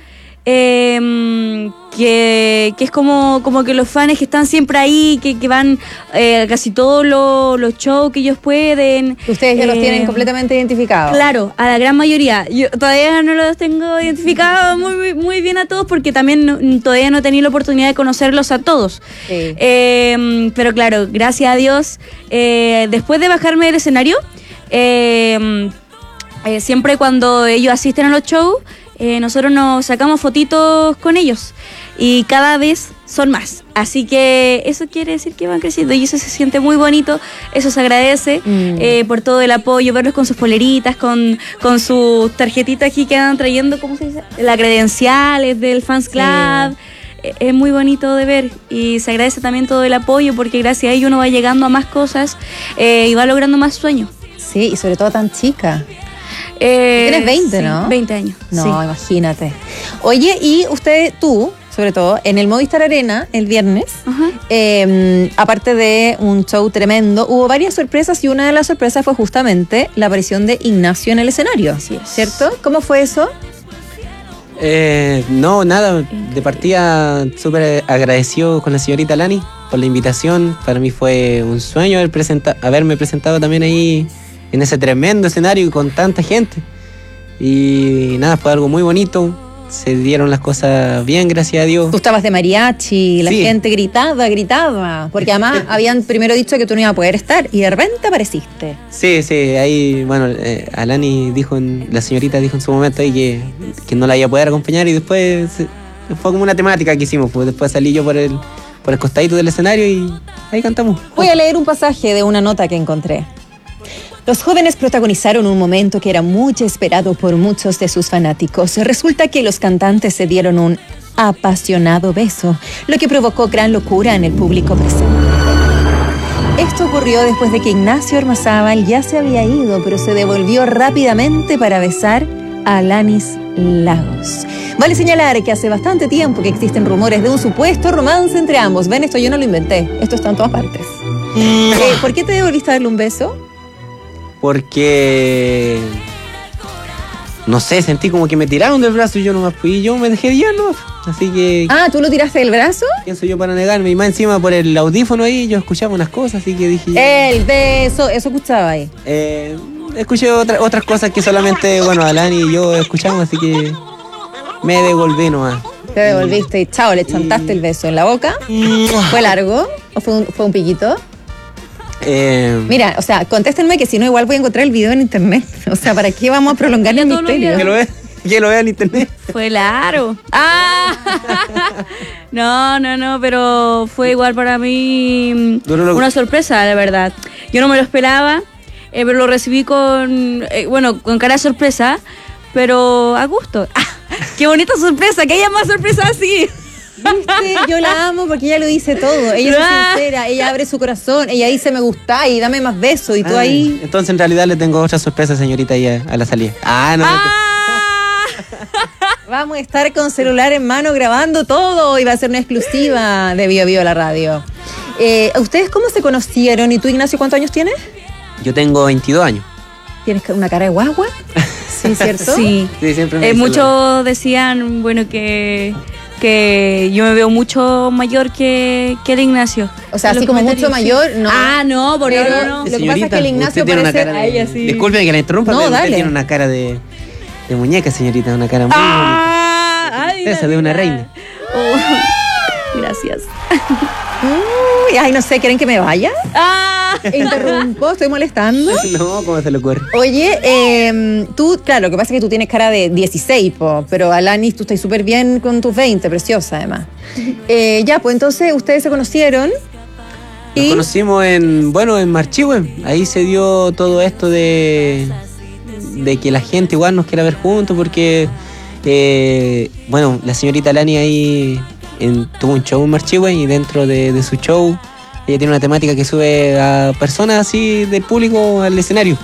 eh, que, que es como, como que los fans que están siempre ahí, que, que van eh, a casi todos los, los shows que ellos pueden. Ustedes ya eh, los tienen completamente identificados. Claro, a la gran mayoría. Yo todavía no los tengo identificados muy, muy bien a todos porque también no, todavía no he tenido la oportunidad de conocerlos a todos. Sí. Eh, pero claro, gracias a Dios, eh, después de bajarme del escenario, eh, eh, siempre cuando ellos asisten a los shows, eh, nosotros nos sacamos fotitos con ellos y cada vez son más. Así que eso quiere decir que van creciendo y eso se siente muy bonito, eso se agradece mm. eh, por todo el apoyo, verlos con sus poleritas, con, con sus tarjetitas aquí que andan trayendo, ¿cómo se dice? Las credenciales del Fans Club. Sí. Es muy bonito de ver y se agradece también todo el apoyo porque gracias a ello uno va llegando a más cosas eh, y va logrando más sueños. Sí, y sobre todo tan chica. Eh, Tienes veinte, sí, ¿no? veinte años. No, sí. Imagínate. Oye, y usted, tú, sobre todo, en el Movistar Arena, el viernes, eh, aparte de un show tremendo, hubo varias sorpresas y una de las sorpresas fue justamente la aparición de Ignacio en el escenario. Así es. ¿Cierto? ¿Cómo fue eso? Eh, no, nada, de partida súper agradecido con la señorita Lani por la invitación. Para mí fue un sueño haber presenta- haberme presentado también ahí en ese tremendo escenario con tanta gente. Y nada, fue algo muy bonito. se dieron las cosas bien, gracias a Dios. Tú estabas de mariachi, la Sí. gente gritaba, gritaba, porque además habían primero dicho que tú no ibas a poder estar y de repente apareciste. Sí, sí, ahí, bueno, eh, Alani dijo, en, la señorita dijo en su momento ahí que, que no la iba a poder acompañar y después eh, fue como una temática que hicimos, pues después salí yo por el, por el costadito del escenario y ahí cantamos. Voy a leer un pasaje de una nota que encontré. Los jóvenes protagonizaron un momento que era muy esperado por muchos de sus fanáticos. Resulta que los cantantes se dieron un apasionado beso, lo que provocó gran locura en el público presente. Esto ocurrió después de que Ignacio Ormazábal ya se había ido, pero se devolvió rápidamente para besar a Alanis Lagos. Vale señalar que hace bastante tiempo que existen rumores de un supuesto romance entre ambos. Ven, esto yo no lo inventé, esto está en todas partes. Eh, ¿Por qué te devolviste a darle un beso? Porque, no sé, sentí como que me tiraron del brazo y yo nomás fui y yo me dejé guiar, ¿no? Así que... Ah, ¿tú lo tiraste del brazo? Pienso yo para negarme. Y más encima por el audífono ahí yo escuchaba unas cosas, así que dije... El beso, eso escuchaba ahí. Eh, escuché otra, otras cosas que solamente, bueno, Alani y yo escuchamos, así que me devolví nomás. Te devolviste y chao, le chantaste el beso en la boca. ¿Fue largo o fue un, fue un piquito? Eh, Mira, o sea, contéstenme que si no igual voy a encontrar el video en internet. O sea, ¿para qué vamos a prolongar el misterio? que lo vea, que lo vea en internet. Fue largo. ¡Ah! No, no, no, pero fue igual para mí una sorpresa, la verdad. Yo no me lo esperaba, eh, pero lo recibí con, eh, bueno, con cara de sorpresa, pero a gusto. ¡Ah! ¡Qué bonita sorpresa! Que haya más sorpresas así. ¿Viste? Yo la amo porque ella lo dice todo. Ella es sincera, ella abre su corazón, ella dice me gusta y dame más besos y tú Ah, ahí... Entonces en realidad le tengo otra sorpresa, señorita, ahí a, a la salida. Ah, no. Vamos a estar con celular en mano grabando todo y va a ser una exclusiva de Bio Bio la radio. Eh, ¿Ustedes cómo se conocieron? ¿Y tú, Ignacio, cuántos años tienes? Yo tengo veintidós años. ¿Tienes una cara de guagua? Sí, ¿cierto? Sí. Sí, siempre me Eh, dicen lo- muchos decían, bueno, que, que yo me veo mucho mayor que, que el Ignacio. O sea, En así los como comentarios, mucho sí. mayor, no. Ah, no, por Pero eso lo no. que pasa es que el Ignacio usted tiene una parece... cara de... Ay, así. Disculpe que la interrumpa, No, pero usted dale. tiene una cara de, de muñeca, señorita, una cara muy Ah, bonita. ay, Esa de una reina. Oh, gracias. Uy, ay, no sé, ¿quieren que me vaya? Ah, Interrumpo, estoy molestando. No, ¿cómo se le ocurre? Oye, eh, tú, claro, lo que pasa es que tú tienes cara de dieciséis, po, pero Alanis, tú estás súper bien con tus veinte, preciosa además. Eh, ya, pues entonces ustedes se conocieron Nos y... conocimos en, bueno, en Marchihue. Ahí se dio todo esto de, de que la gente igual nos quiera ver juntos porque, eh, bueno, la señorita Alani ahí en- tuvo un show en Marchihue y dentro de, de su show ella tiene una temática que sube a personas así del público al escenario.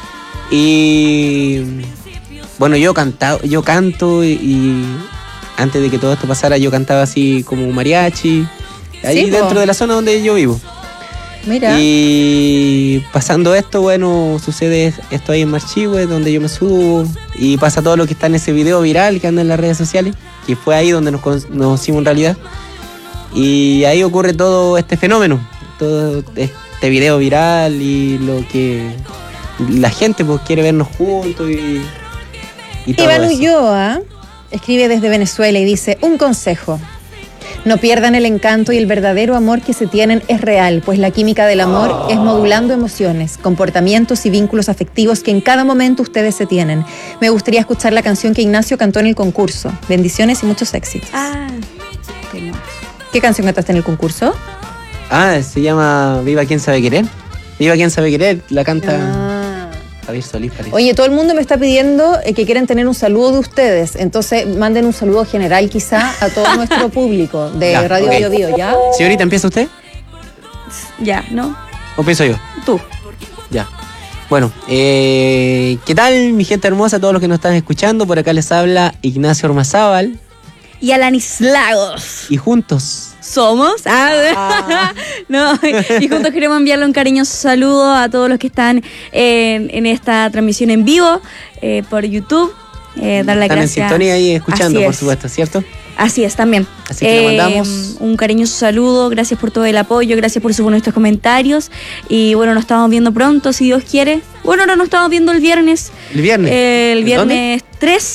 Y bueno, yo cantaba, yo canto y, y antes de que todo esto pasara yo cantaba así como mariachi, ahí Sí, po. dentro de la zona donde yo vivo. Mira. Y pasando esto, bueno, sucede esto ahí en Marchihue, donde yo me subo, y pasa todo lo que está en ese video viral que anda en las redes sociales, que fue ahí donde nos con- nos conocimos en realidad. Y ahí ocurre todo este fenómeno, todo este video viral y lo que la gente pues quiere vernos juntos y, y todo Iván eso. Ulloa escribe desde Venezuela y dice, un consejo. No pierdan el encanto y el verdadero amor que se tienen es real, pues la química del amor es modulando emociones, comportamientos y vínculos afectivos que en cada momento ustedes se tienen. Me gustaría escuchar la canción que Ignacio cantó en el concurso. Bendiciones y muchos éxitos. Ah, ¿Qué canción cantaste en el concurso? Ah, se llama Viva quien sabe querer. Viva quien sabe querer, la canta Ah. Javier Solís, parece. Oye, todo el mundo me está pidiendo eh, que quieren tener un saludo de ustedes, entonces manden un saludo general quizá a todo nuestro público de Ya, Radio ok. Bio Bio, ¿ya? Señorita, ¿empieza usted? Ya, ¿no? ¿O empiezo yo? Tú. Ya. Bueno, eh, ¿qué tal, mi gente hermosa, todos los que nos están escuchando? Por acá les habla Ignacio Ormazábal. Y Alanis Lagos. Y juntos. Somos. Ah, no, y juntos queremos enviarle un cariñoso saludo a todos los que están en, en esta transmisión en vivo eh, por YouTube. Eh, dar las Están en gracias. sintonía ahí escuchando, Así por es. supuesto, ¿cierto? Así es, también. Así que le mandamos- un cariñoso saludo, gracias por todo el apoyo, gracias por sus buenos comentarios. Y bueno, nos estamos viendo pronto, si Dios quiere. Bueno, ahora nos estamos viendo el viernes. ¿El viernes? Eh, el ¿En viernes tres.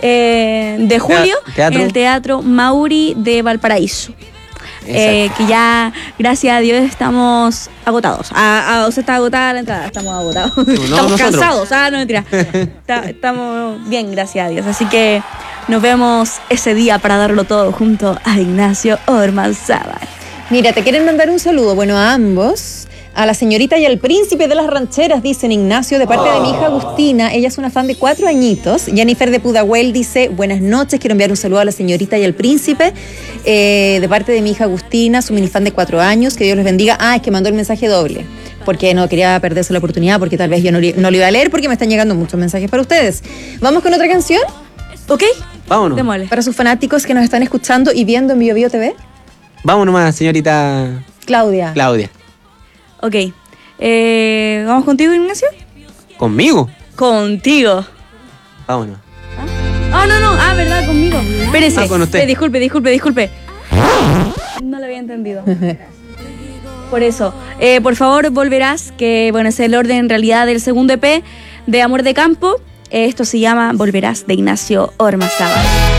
eh, de julio Teatro. en el Teatro Mauri de Valparaíso. Eh, que ya, gracias a Dios, estamos agotados. A, a, o sea, está agotada la entrada, estamos agotados. No, estamos nosotros. cansados, ah, no mentira. Está- estamos bien, gracias a Dios. Así que nos vemos ese día para darlo todo junto a Ignacio Ormazábal. Mira, te quieren mandar un saludo, bueno, a ambos. A la señorita y al príncipe de las rancheras, dicen Ignacio, de parte de mi hija Agustina. Ella es una fan de cuatro añitos. Jennifer de Pudahuel dice, buenas noches, quiero enviar un saludo a la señorita y al príncipe. Eh, de parte de mi hija Agustina, su minifan de cuatro años, que Dios les bendiga. Ah, es que mandó el mensaje doble, porque no quería perderse la oportunidad, porque tal vez yo no, li- no lo iba a leer, porque me están llegando muchos mensajes para ustedes. ¿Vamos con otra canción? ¿Ok? Vámonos. Démosle. Para sus fanáticos que nos están escuchando y viendo en Bio Bio T V. Vámonos más, señorita Claudia. Claudia. Ok. Eh, ¿Vamos contigo, Ignacio? ¿Conmigo? Contigo. Vámonos. Ah, no, no. Ah, ¿verdad? Conmigo. Espérese. Ah, con usted. Eh, disculpe, disculpe, disculpe. No lo había entendido. Por eso. Eh, por favor, volverás, que bueno, es el orden en realidad del segundo E P de Amor de Campo. Eh, esto se llama Volverás, de Ignacio Ormazábal.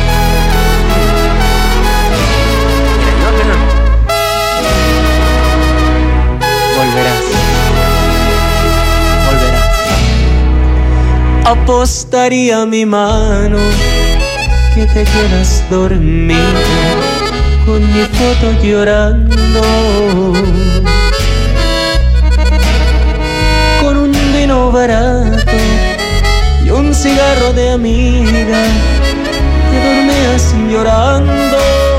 Volverás. Volverás. Apostaría mi mano que te quedas dormido con mi foto llorando, con un vino barato y un cigarro de amiga, te dormías llorando.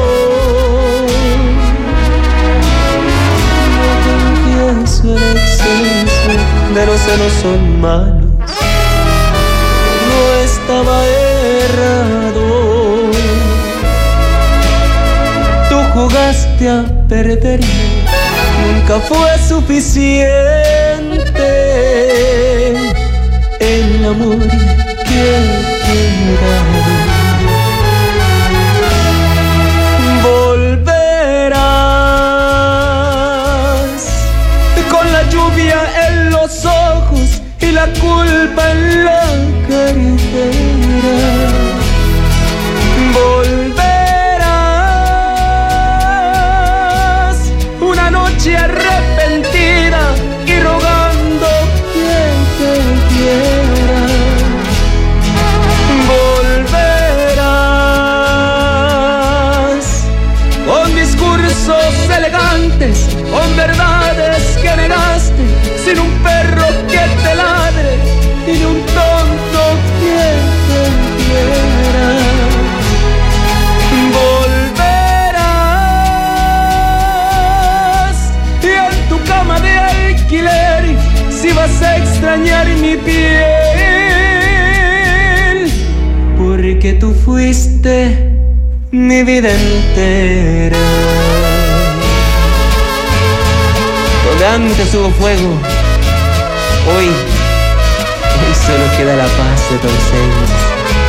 No confieso el exceso de los celos son malos, no estaba errado. Tú jugaste a perderme, nunca fue suficiente el amor que te he dado. Volverás con la lluvia en los ojos y la culpa en la carretera. Volverás una noche arrepentida y rogando que te quiera. Volverás con discursos elegantes, con verdades que negaste, sin un perro que te ladre y de un tonto que te quiera. Volverás y en tu cama de alquiler, si vas a extrañar mi piel, porque tú fuiste mi vida entera. Donde antes hubo fuego, hoy, hoy solo queda la paz de tu ausencia.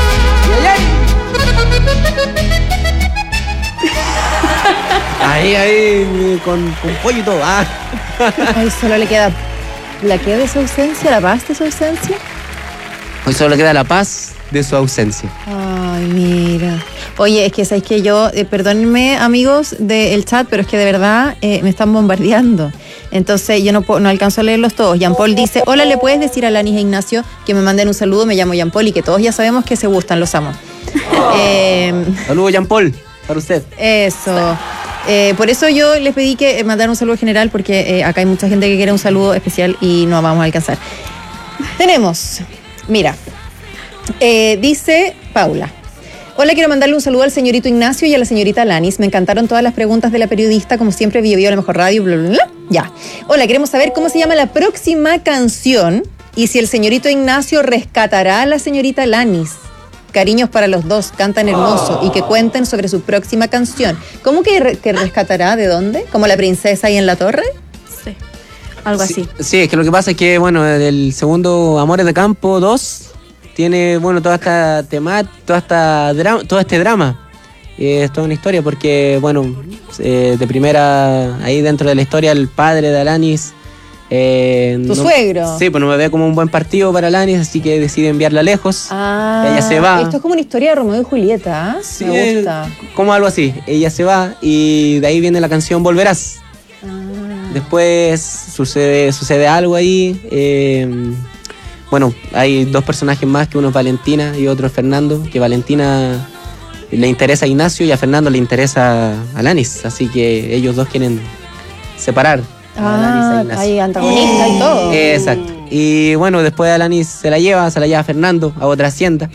Ahí, ahí, con, con pollo y todo. Ah. Ay, solo le queda la que de su ausencia, la paz de su ausencia. Hoy solo queda la paz de su ausencia. Ay, mira. Oye, es que sabéis que yo, eh, perdónenme amigos del chat, pero es que de verdad eh, me están bombardeando. Entonces yo no, puedo, no alcanzo a leerlos todos. Jean Paul dice, hola, ¿le puedes decir a Lanis e Ignacio que me manden un saludo? Me llamo Jean Paul y que todos ya sabemos que se gustan, los amo. eh, Saludos, Jean Paul, para usted. Eso. Eh, por eso yo les pedí que mandaran un saludo general, porque eh, acá hay mucha gente que quiere un saludo especial y no vamos a alcanzar. Tenemos, mira, eh, dice Paula. Hola, quiero mandarle un saludo al señorito Ignacio y a la señorita Lanis. Me encantaron todas las preguntas de la periodista, como siempre, Bio Bio, la mejor radio, bla, bla, bla. Ya. Hola, queremos saber cómo se llama la próxima canción y si el señorito Ignacio rescatará a la señorita Lanis. Cariños para los dos, cantan hermoso y que cuenten sobre su próxima canción. ¿Cómo que, re- que rescatará? ¿De dónde? ¿Como la princesa ahí en la torre? Sí, algo Sí, así. sí, es que lo que pasa es que, bueno, el segundo Amores de Campo dos tiene, bueno, toda esta tema, toda esta drama, todo este drama. Y es toda una historia porque, bueno, eh, de primera, ahí dentro de la historia, el padre de Alanis Eh, ¿Tu no- suegro? Sí, pues no me ve como un buen partido para Alanis, así que decide enviarla lejos. Ah, Ella se va. Esto es como una historia de Romeo y Julieta, ¿ah? Sí, Me gusta. Como algo así. Ella se va y de ahí viene la canción Volverás. Ah. Después sucede, sucede algo ahí. eh, bueno, hay dos personajes más, que uno es Valentina y otro es Fernando, que Valentina le interesa a Ignacio y a Fernando le interesa a Alanis, así que ellos dos quieren separar a Alanis a Ah, Ignacio. hay antagonista y todo. Exacto. Y bueno, después Alanis se la lleva, se la lleva a Fernando a otra hacienda.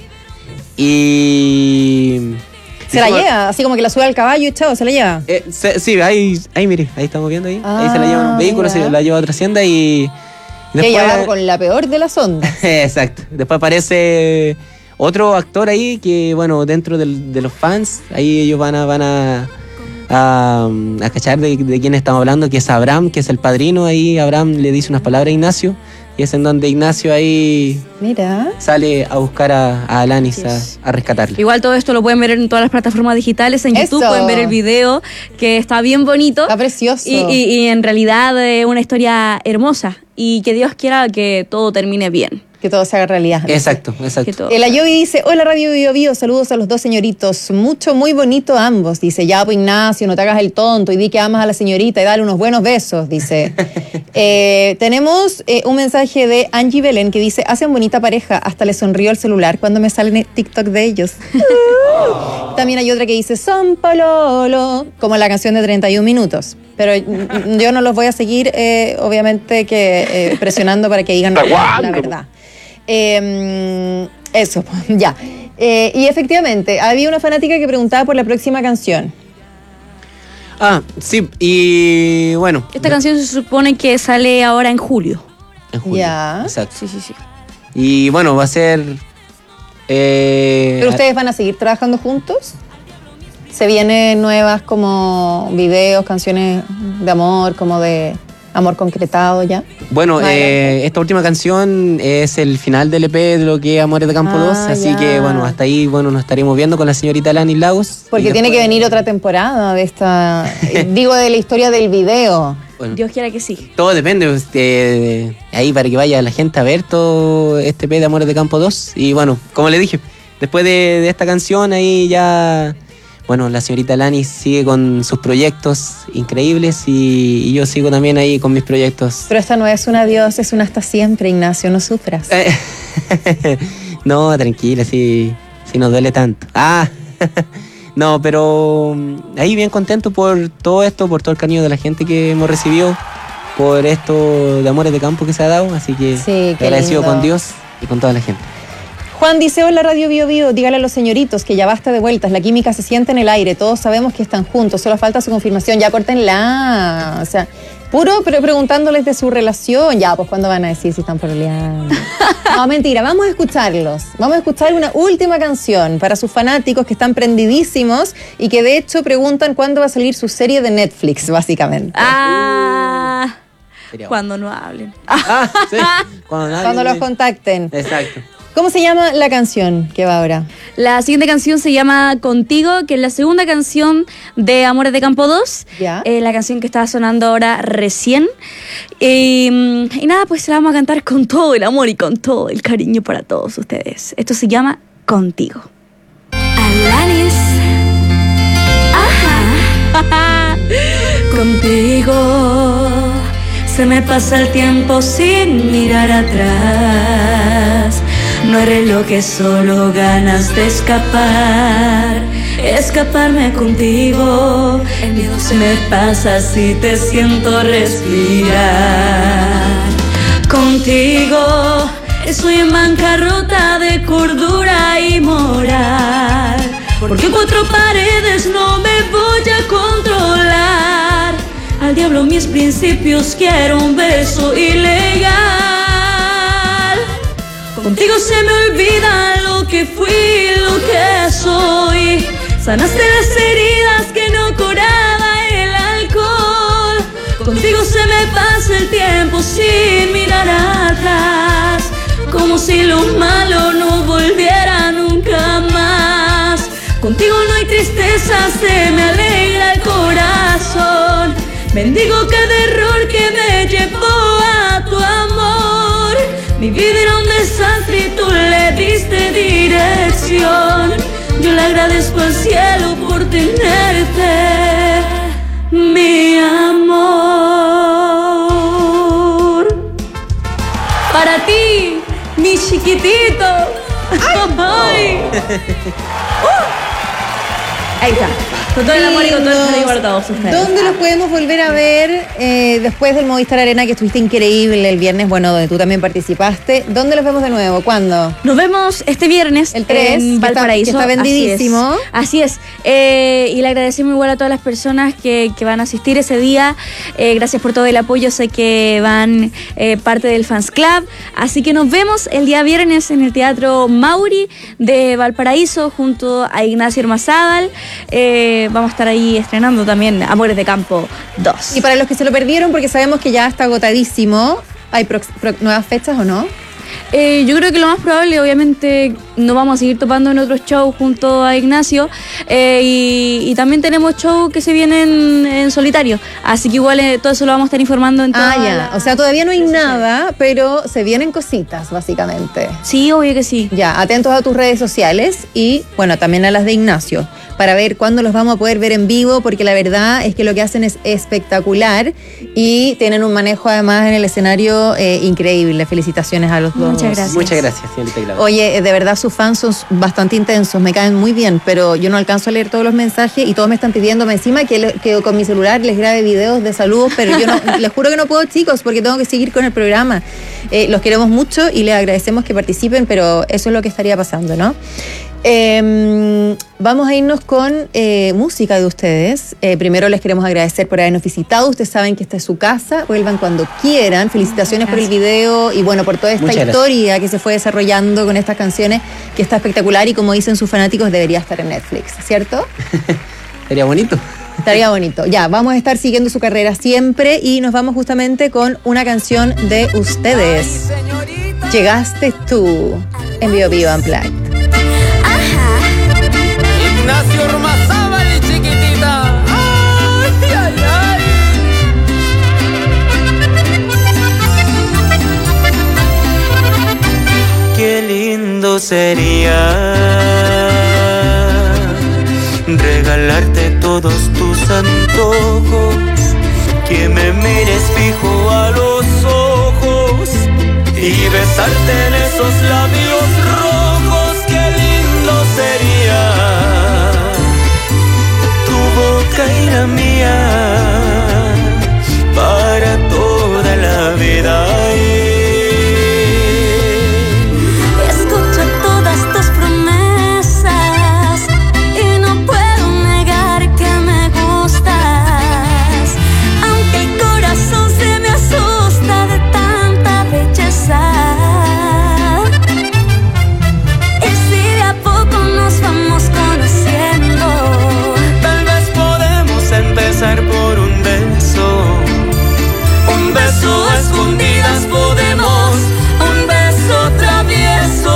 Y... Se la lleva, así como que la sube al caballo y chao, se la lleva. Eh, se- sí, ahí, ahí mire, ahí estamos viendo ahí. ahí se la lleva en un Ah, vehículo, mira. se la lleva a otra hacienda y... Que después- ella va con la peor de las ondas. Exacto. Después aparece otro actor ahí que, bueno, dentro del- de los fans, ahí ellos van a, van a, a, a cachar de, de quién estamos hablando, que es Abraham, que es el padrino. Ahí Abraham le dice unas palabras a Ignacio y es en donde Ignacio ahí Mira. sale a buscar a, a Alanis, a, a rescatarle. Igual todo esto lo pueden ver en todas las plataformas digitales, en YouTube Eso. pueden ver el video, que está bien bonito. Está precioso. Y, y- y en realidad es una historia hermosa y que Dios quiera que todo termine bien. Que todo se haga realidad. Exacto, exacto. El Ayobi dice, hola Radio Bio Bio, saludos a los dos señoritos, mucho, muy bonito ambos, dice, ya pues Ignacio, no te hagas el tonto y di que amas a la señorita y dale unos buenos besos, dice. Eh, tenemos eh, un mensaje de Angie Belén que dice, hacen bonita pareja, hasta le sonrío el celular cuando me sale en TikTok de ellos. También hay otra que dice, son pololo, como la canción de treinta y un minutos. Pero mm, yo no los voy a seguir, eh, obviamente, que eh, presionando para que digan la, la verdad. Eh, eso, ya. Eh, y efectivamente, había una fanática que preguntaba por la próxima canción. Ah, sí, y bueno. Esta canción se supone que sale ahora en julio. En julio. Ya. Exacto. Sí, sí, sí. Y bueno, va a ser... eh, ¿Pero ustedes van a seguir trabajando juntos? ¿Se vienen nuevas como videos, canciones de amor, como de amor concretado ya? Bueno, Más eh, esta última canción es el final del E P de lo que es Amores de Campo Ah, dos, así ya. que bueno, hasta ahí bueno nos estaremos viendo con la señorita Alanis Lagos. Porque Y tiene que después- venir otra temporada de esta, eh, digo, de la historia del video. Bueno, Dios quiera que sí. todo depende pues, de, de- ahí para que vaya la gente a ver todo este E P de Amores de Campo dos. Y bueno, como le dije, después de, de esta canción ahí ya... Bueno, la señorita Alanis sigue con sus proyectos increíbles y, y yo sigo también ahí con mis proyectos. Pero esta no es un adiós, es un hasta siempre, Ignacio, no sufras. Eh, no, tranquila, si, si nos duele tanto. Ah, no, pero mm, ahí bien contento por todo esto, por todo el cariño de la gente que hemos recibido, por esto de Amores de Campo que se ha dado, así que Sí, qué agradecido lindo. con Dios y con toda la gente. Juan dice, hola Radio Bio Bio, dígale a los señoritos que ya basta de vueltas, la química se siente en el aire, todos sabemos que están juntos, solo falta su confirmación, ya córtenla. O sea, puro pero preguntándoles de su relación, ya, pues ¿cuándo van a decir si están pololeando? No, mentira, vamos a escucharlos. Vamos a escuchar una última canción para sus fanáticos que están prendidísimos y que de hecho preguntan cuándo va a salir su serie de Netflix, básicamente. Ah, cuando no hablen. Ah, sí, cuando, nadie- Cuando los contacten. Exacto. ¿Cómo se llama la canción que va ahora? La siguiente canción se llama Contigo, que es la segunda canción de Amores de Campo dos. Ya. Eh, la canción que está sonando ahora recién. Y, mm, y nada, pues se la vamos a cantar con todo el amor y con todo el cariño para todos ustedes. Esto se llama Contigo. Alanis. Ajá. Contigo se me pasa el tiempo sin mirar atrás. No hay reloj, es solo ganas de escapar. Escaparme contigo. El miedo se me pasa si te siento respirar. Contigo estoy en bancarrota de cordura y moral. Porque en cuatro paredes no me voy a controlar. Al diablo mis principios, quiero un beso ilegal. Contigo se me olvida lo que fui, lo que soy. Sanaste las heridas que no curaba el alcohol. Contigo se me pasa el tiempo sin mirar atrás. Como si lo malo no volviera nunca más. Contigo no hay tristeza, se me alegra el corazón. Bendigo cada error que me llevó a tu amor. Mi vida era un desastre y tú le diste dirección. Yo le agradezco al cielo por tenerte, mi amor. Para ti, mi chiquitito. Ay. Uh. Ahí está. Con todo el amor y con todo el cariño para todos ustedes. ¿Dónde los podemos volver a ver eh, después del Movistar Arena, que estuviste increíble el viernes, bueno, donde tú también participaste? ¿Dónde los vemos de nuevo? ¿Cuándo? Nos vemos este viernes el tres, en Valparaíso. Que está, que está vendidísimo. Así es. Así es. Eh, y le agradecemos igual a todas las personas que, que van a asistir ese día. Eh, gracias por todo el apoyo. Sé que van eh, parte del Fans Club. Así que nos vemos el día viernes en el Teatro Mauri de Valparaíso junto a Ignacio Hermazábal. Eh, vamos a estar ahí estrenando también Amores de Campo dos. Y para los que se lo perdieron, porque sabemos que ya está agotadísimo, ¿hay pro, pro, nuevas fechas o no? Eh, yo creo que lo más probable, obviamente, nos vamos a seguir topando en otros shows junto a Ignacio. Eh, y, y también tenemos shows que se vienen en solitario. Así que igual eh, todo eso lo vamos a estar informando en Ah, ya. La... O sea, todavía no hay nada, pero se vienen cositas, básicamente. Sí, obvio que sí. Ya, atentos a tus redes sociales y, bueno, también a las de Ignacio, para ver cuándo los vamos a poder ver en vivo, porque la verdad es que lo que hacen es espectacular y tienen un manejo además en el escenario eh, increíble. Felicitaciones a los dos. Muchas gracias. Muchas gracias, señorita Claudia. Oye, de verdad sus fans son bastante intensos, me caen muy bien, pero yo no alcanzo a leer todos los mensajes y todos me están pidiéndome encima que, le, que con mi celular les grabe videos de saludos, pero yo no, les juro que no puedo, chicos, porque tengo que seguir con el programa. Eh, los queremos mucho y les agradecemos que participen, pero eso es lo que estaría pasando, ¿no? Eh, vamos a irnos con eh, música de ustedes. Eh, primero les queremos agradecer por habernos visitado. Ustedes saben que esta es su casa. Vuelvan cuando quieran. Felicitaciones por el video y bueno, por toda esta Muchas historia gracias. que se fue desarrollando con estas canciones, que está espectacular y como dicen sus fanáticos debería estar en Netflix, ¿cierto? Sería bonito. Estaría bonito. Ya, vamos a estar siguiendo su carrera siempre y nos vamos justamente con una canción de ustedes. Llegaste tú en Bio Bio Unplugged. Ignacio Hermazábal, chiquitita. Ay, ay, ay. Qué lindo sería regalarte todos tus antojos, que me mires fijo a los ojos y besarte en esos labios rojos. Qué lindo sería tu boca y la mía para toda la vida. Escucho todas tus promesas y no puedo negar que me gustas, aunque el corazón se me asusta de tanta belleza. Y si de a poco nos vamos conociendo, tal vez podemos empezar por un beso. Un beso a escondidas podemos, un beso travieso.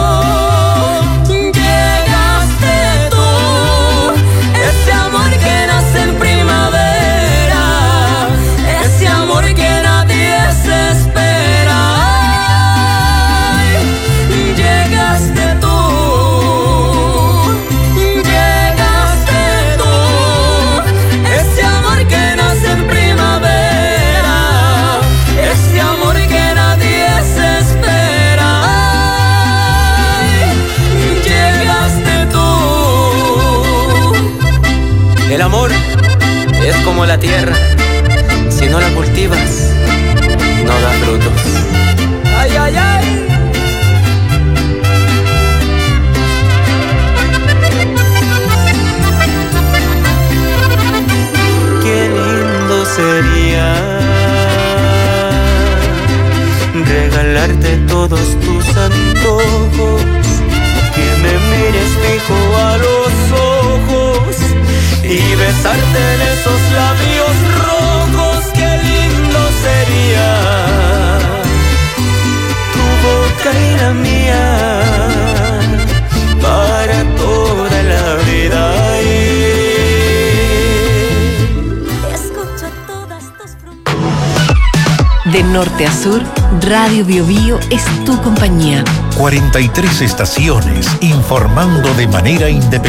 Llegaste tú, ese amor que nace en primavera, ese amor que nadie se espera. Ay, llegaste tú, llegaste tú, ese amor que nace en primavera, ese amor que nadie se espera. Ay, llegaste tú. El amor es como la tierra, si no la cultivas, no da frutos. Ay, ay, ay. Qué lindo sería regalarte todos tus antojos, que me mires fijo a los ojos y besarte en esos labios rojos. Qué lindo sería tu boca y la mía para toda la vida. escucho todas tus promesas. De norte a sur, Radio Bio Bio es tu compañía. cuarenta y tres estaciones informando de manera independiente.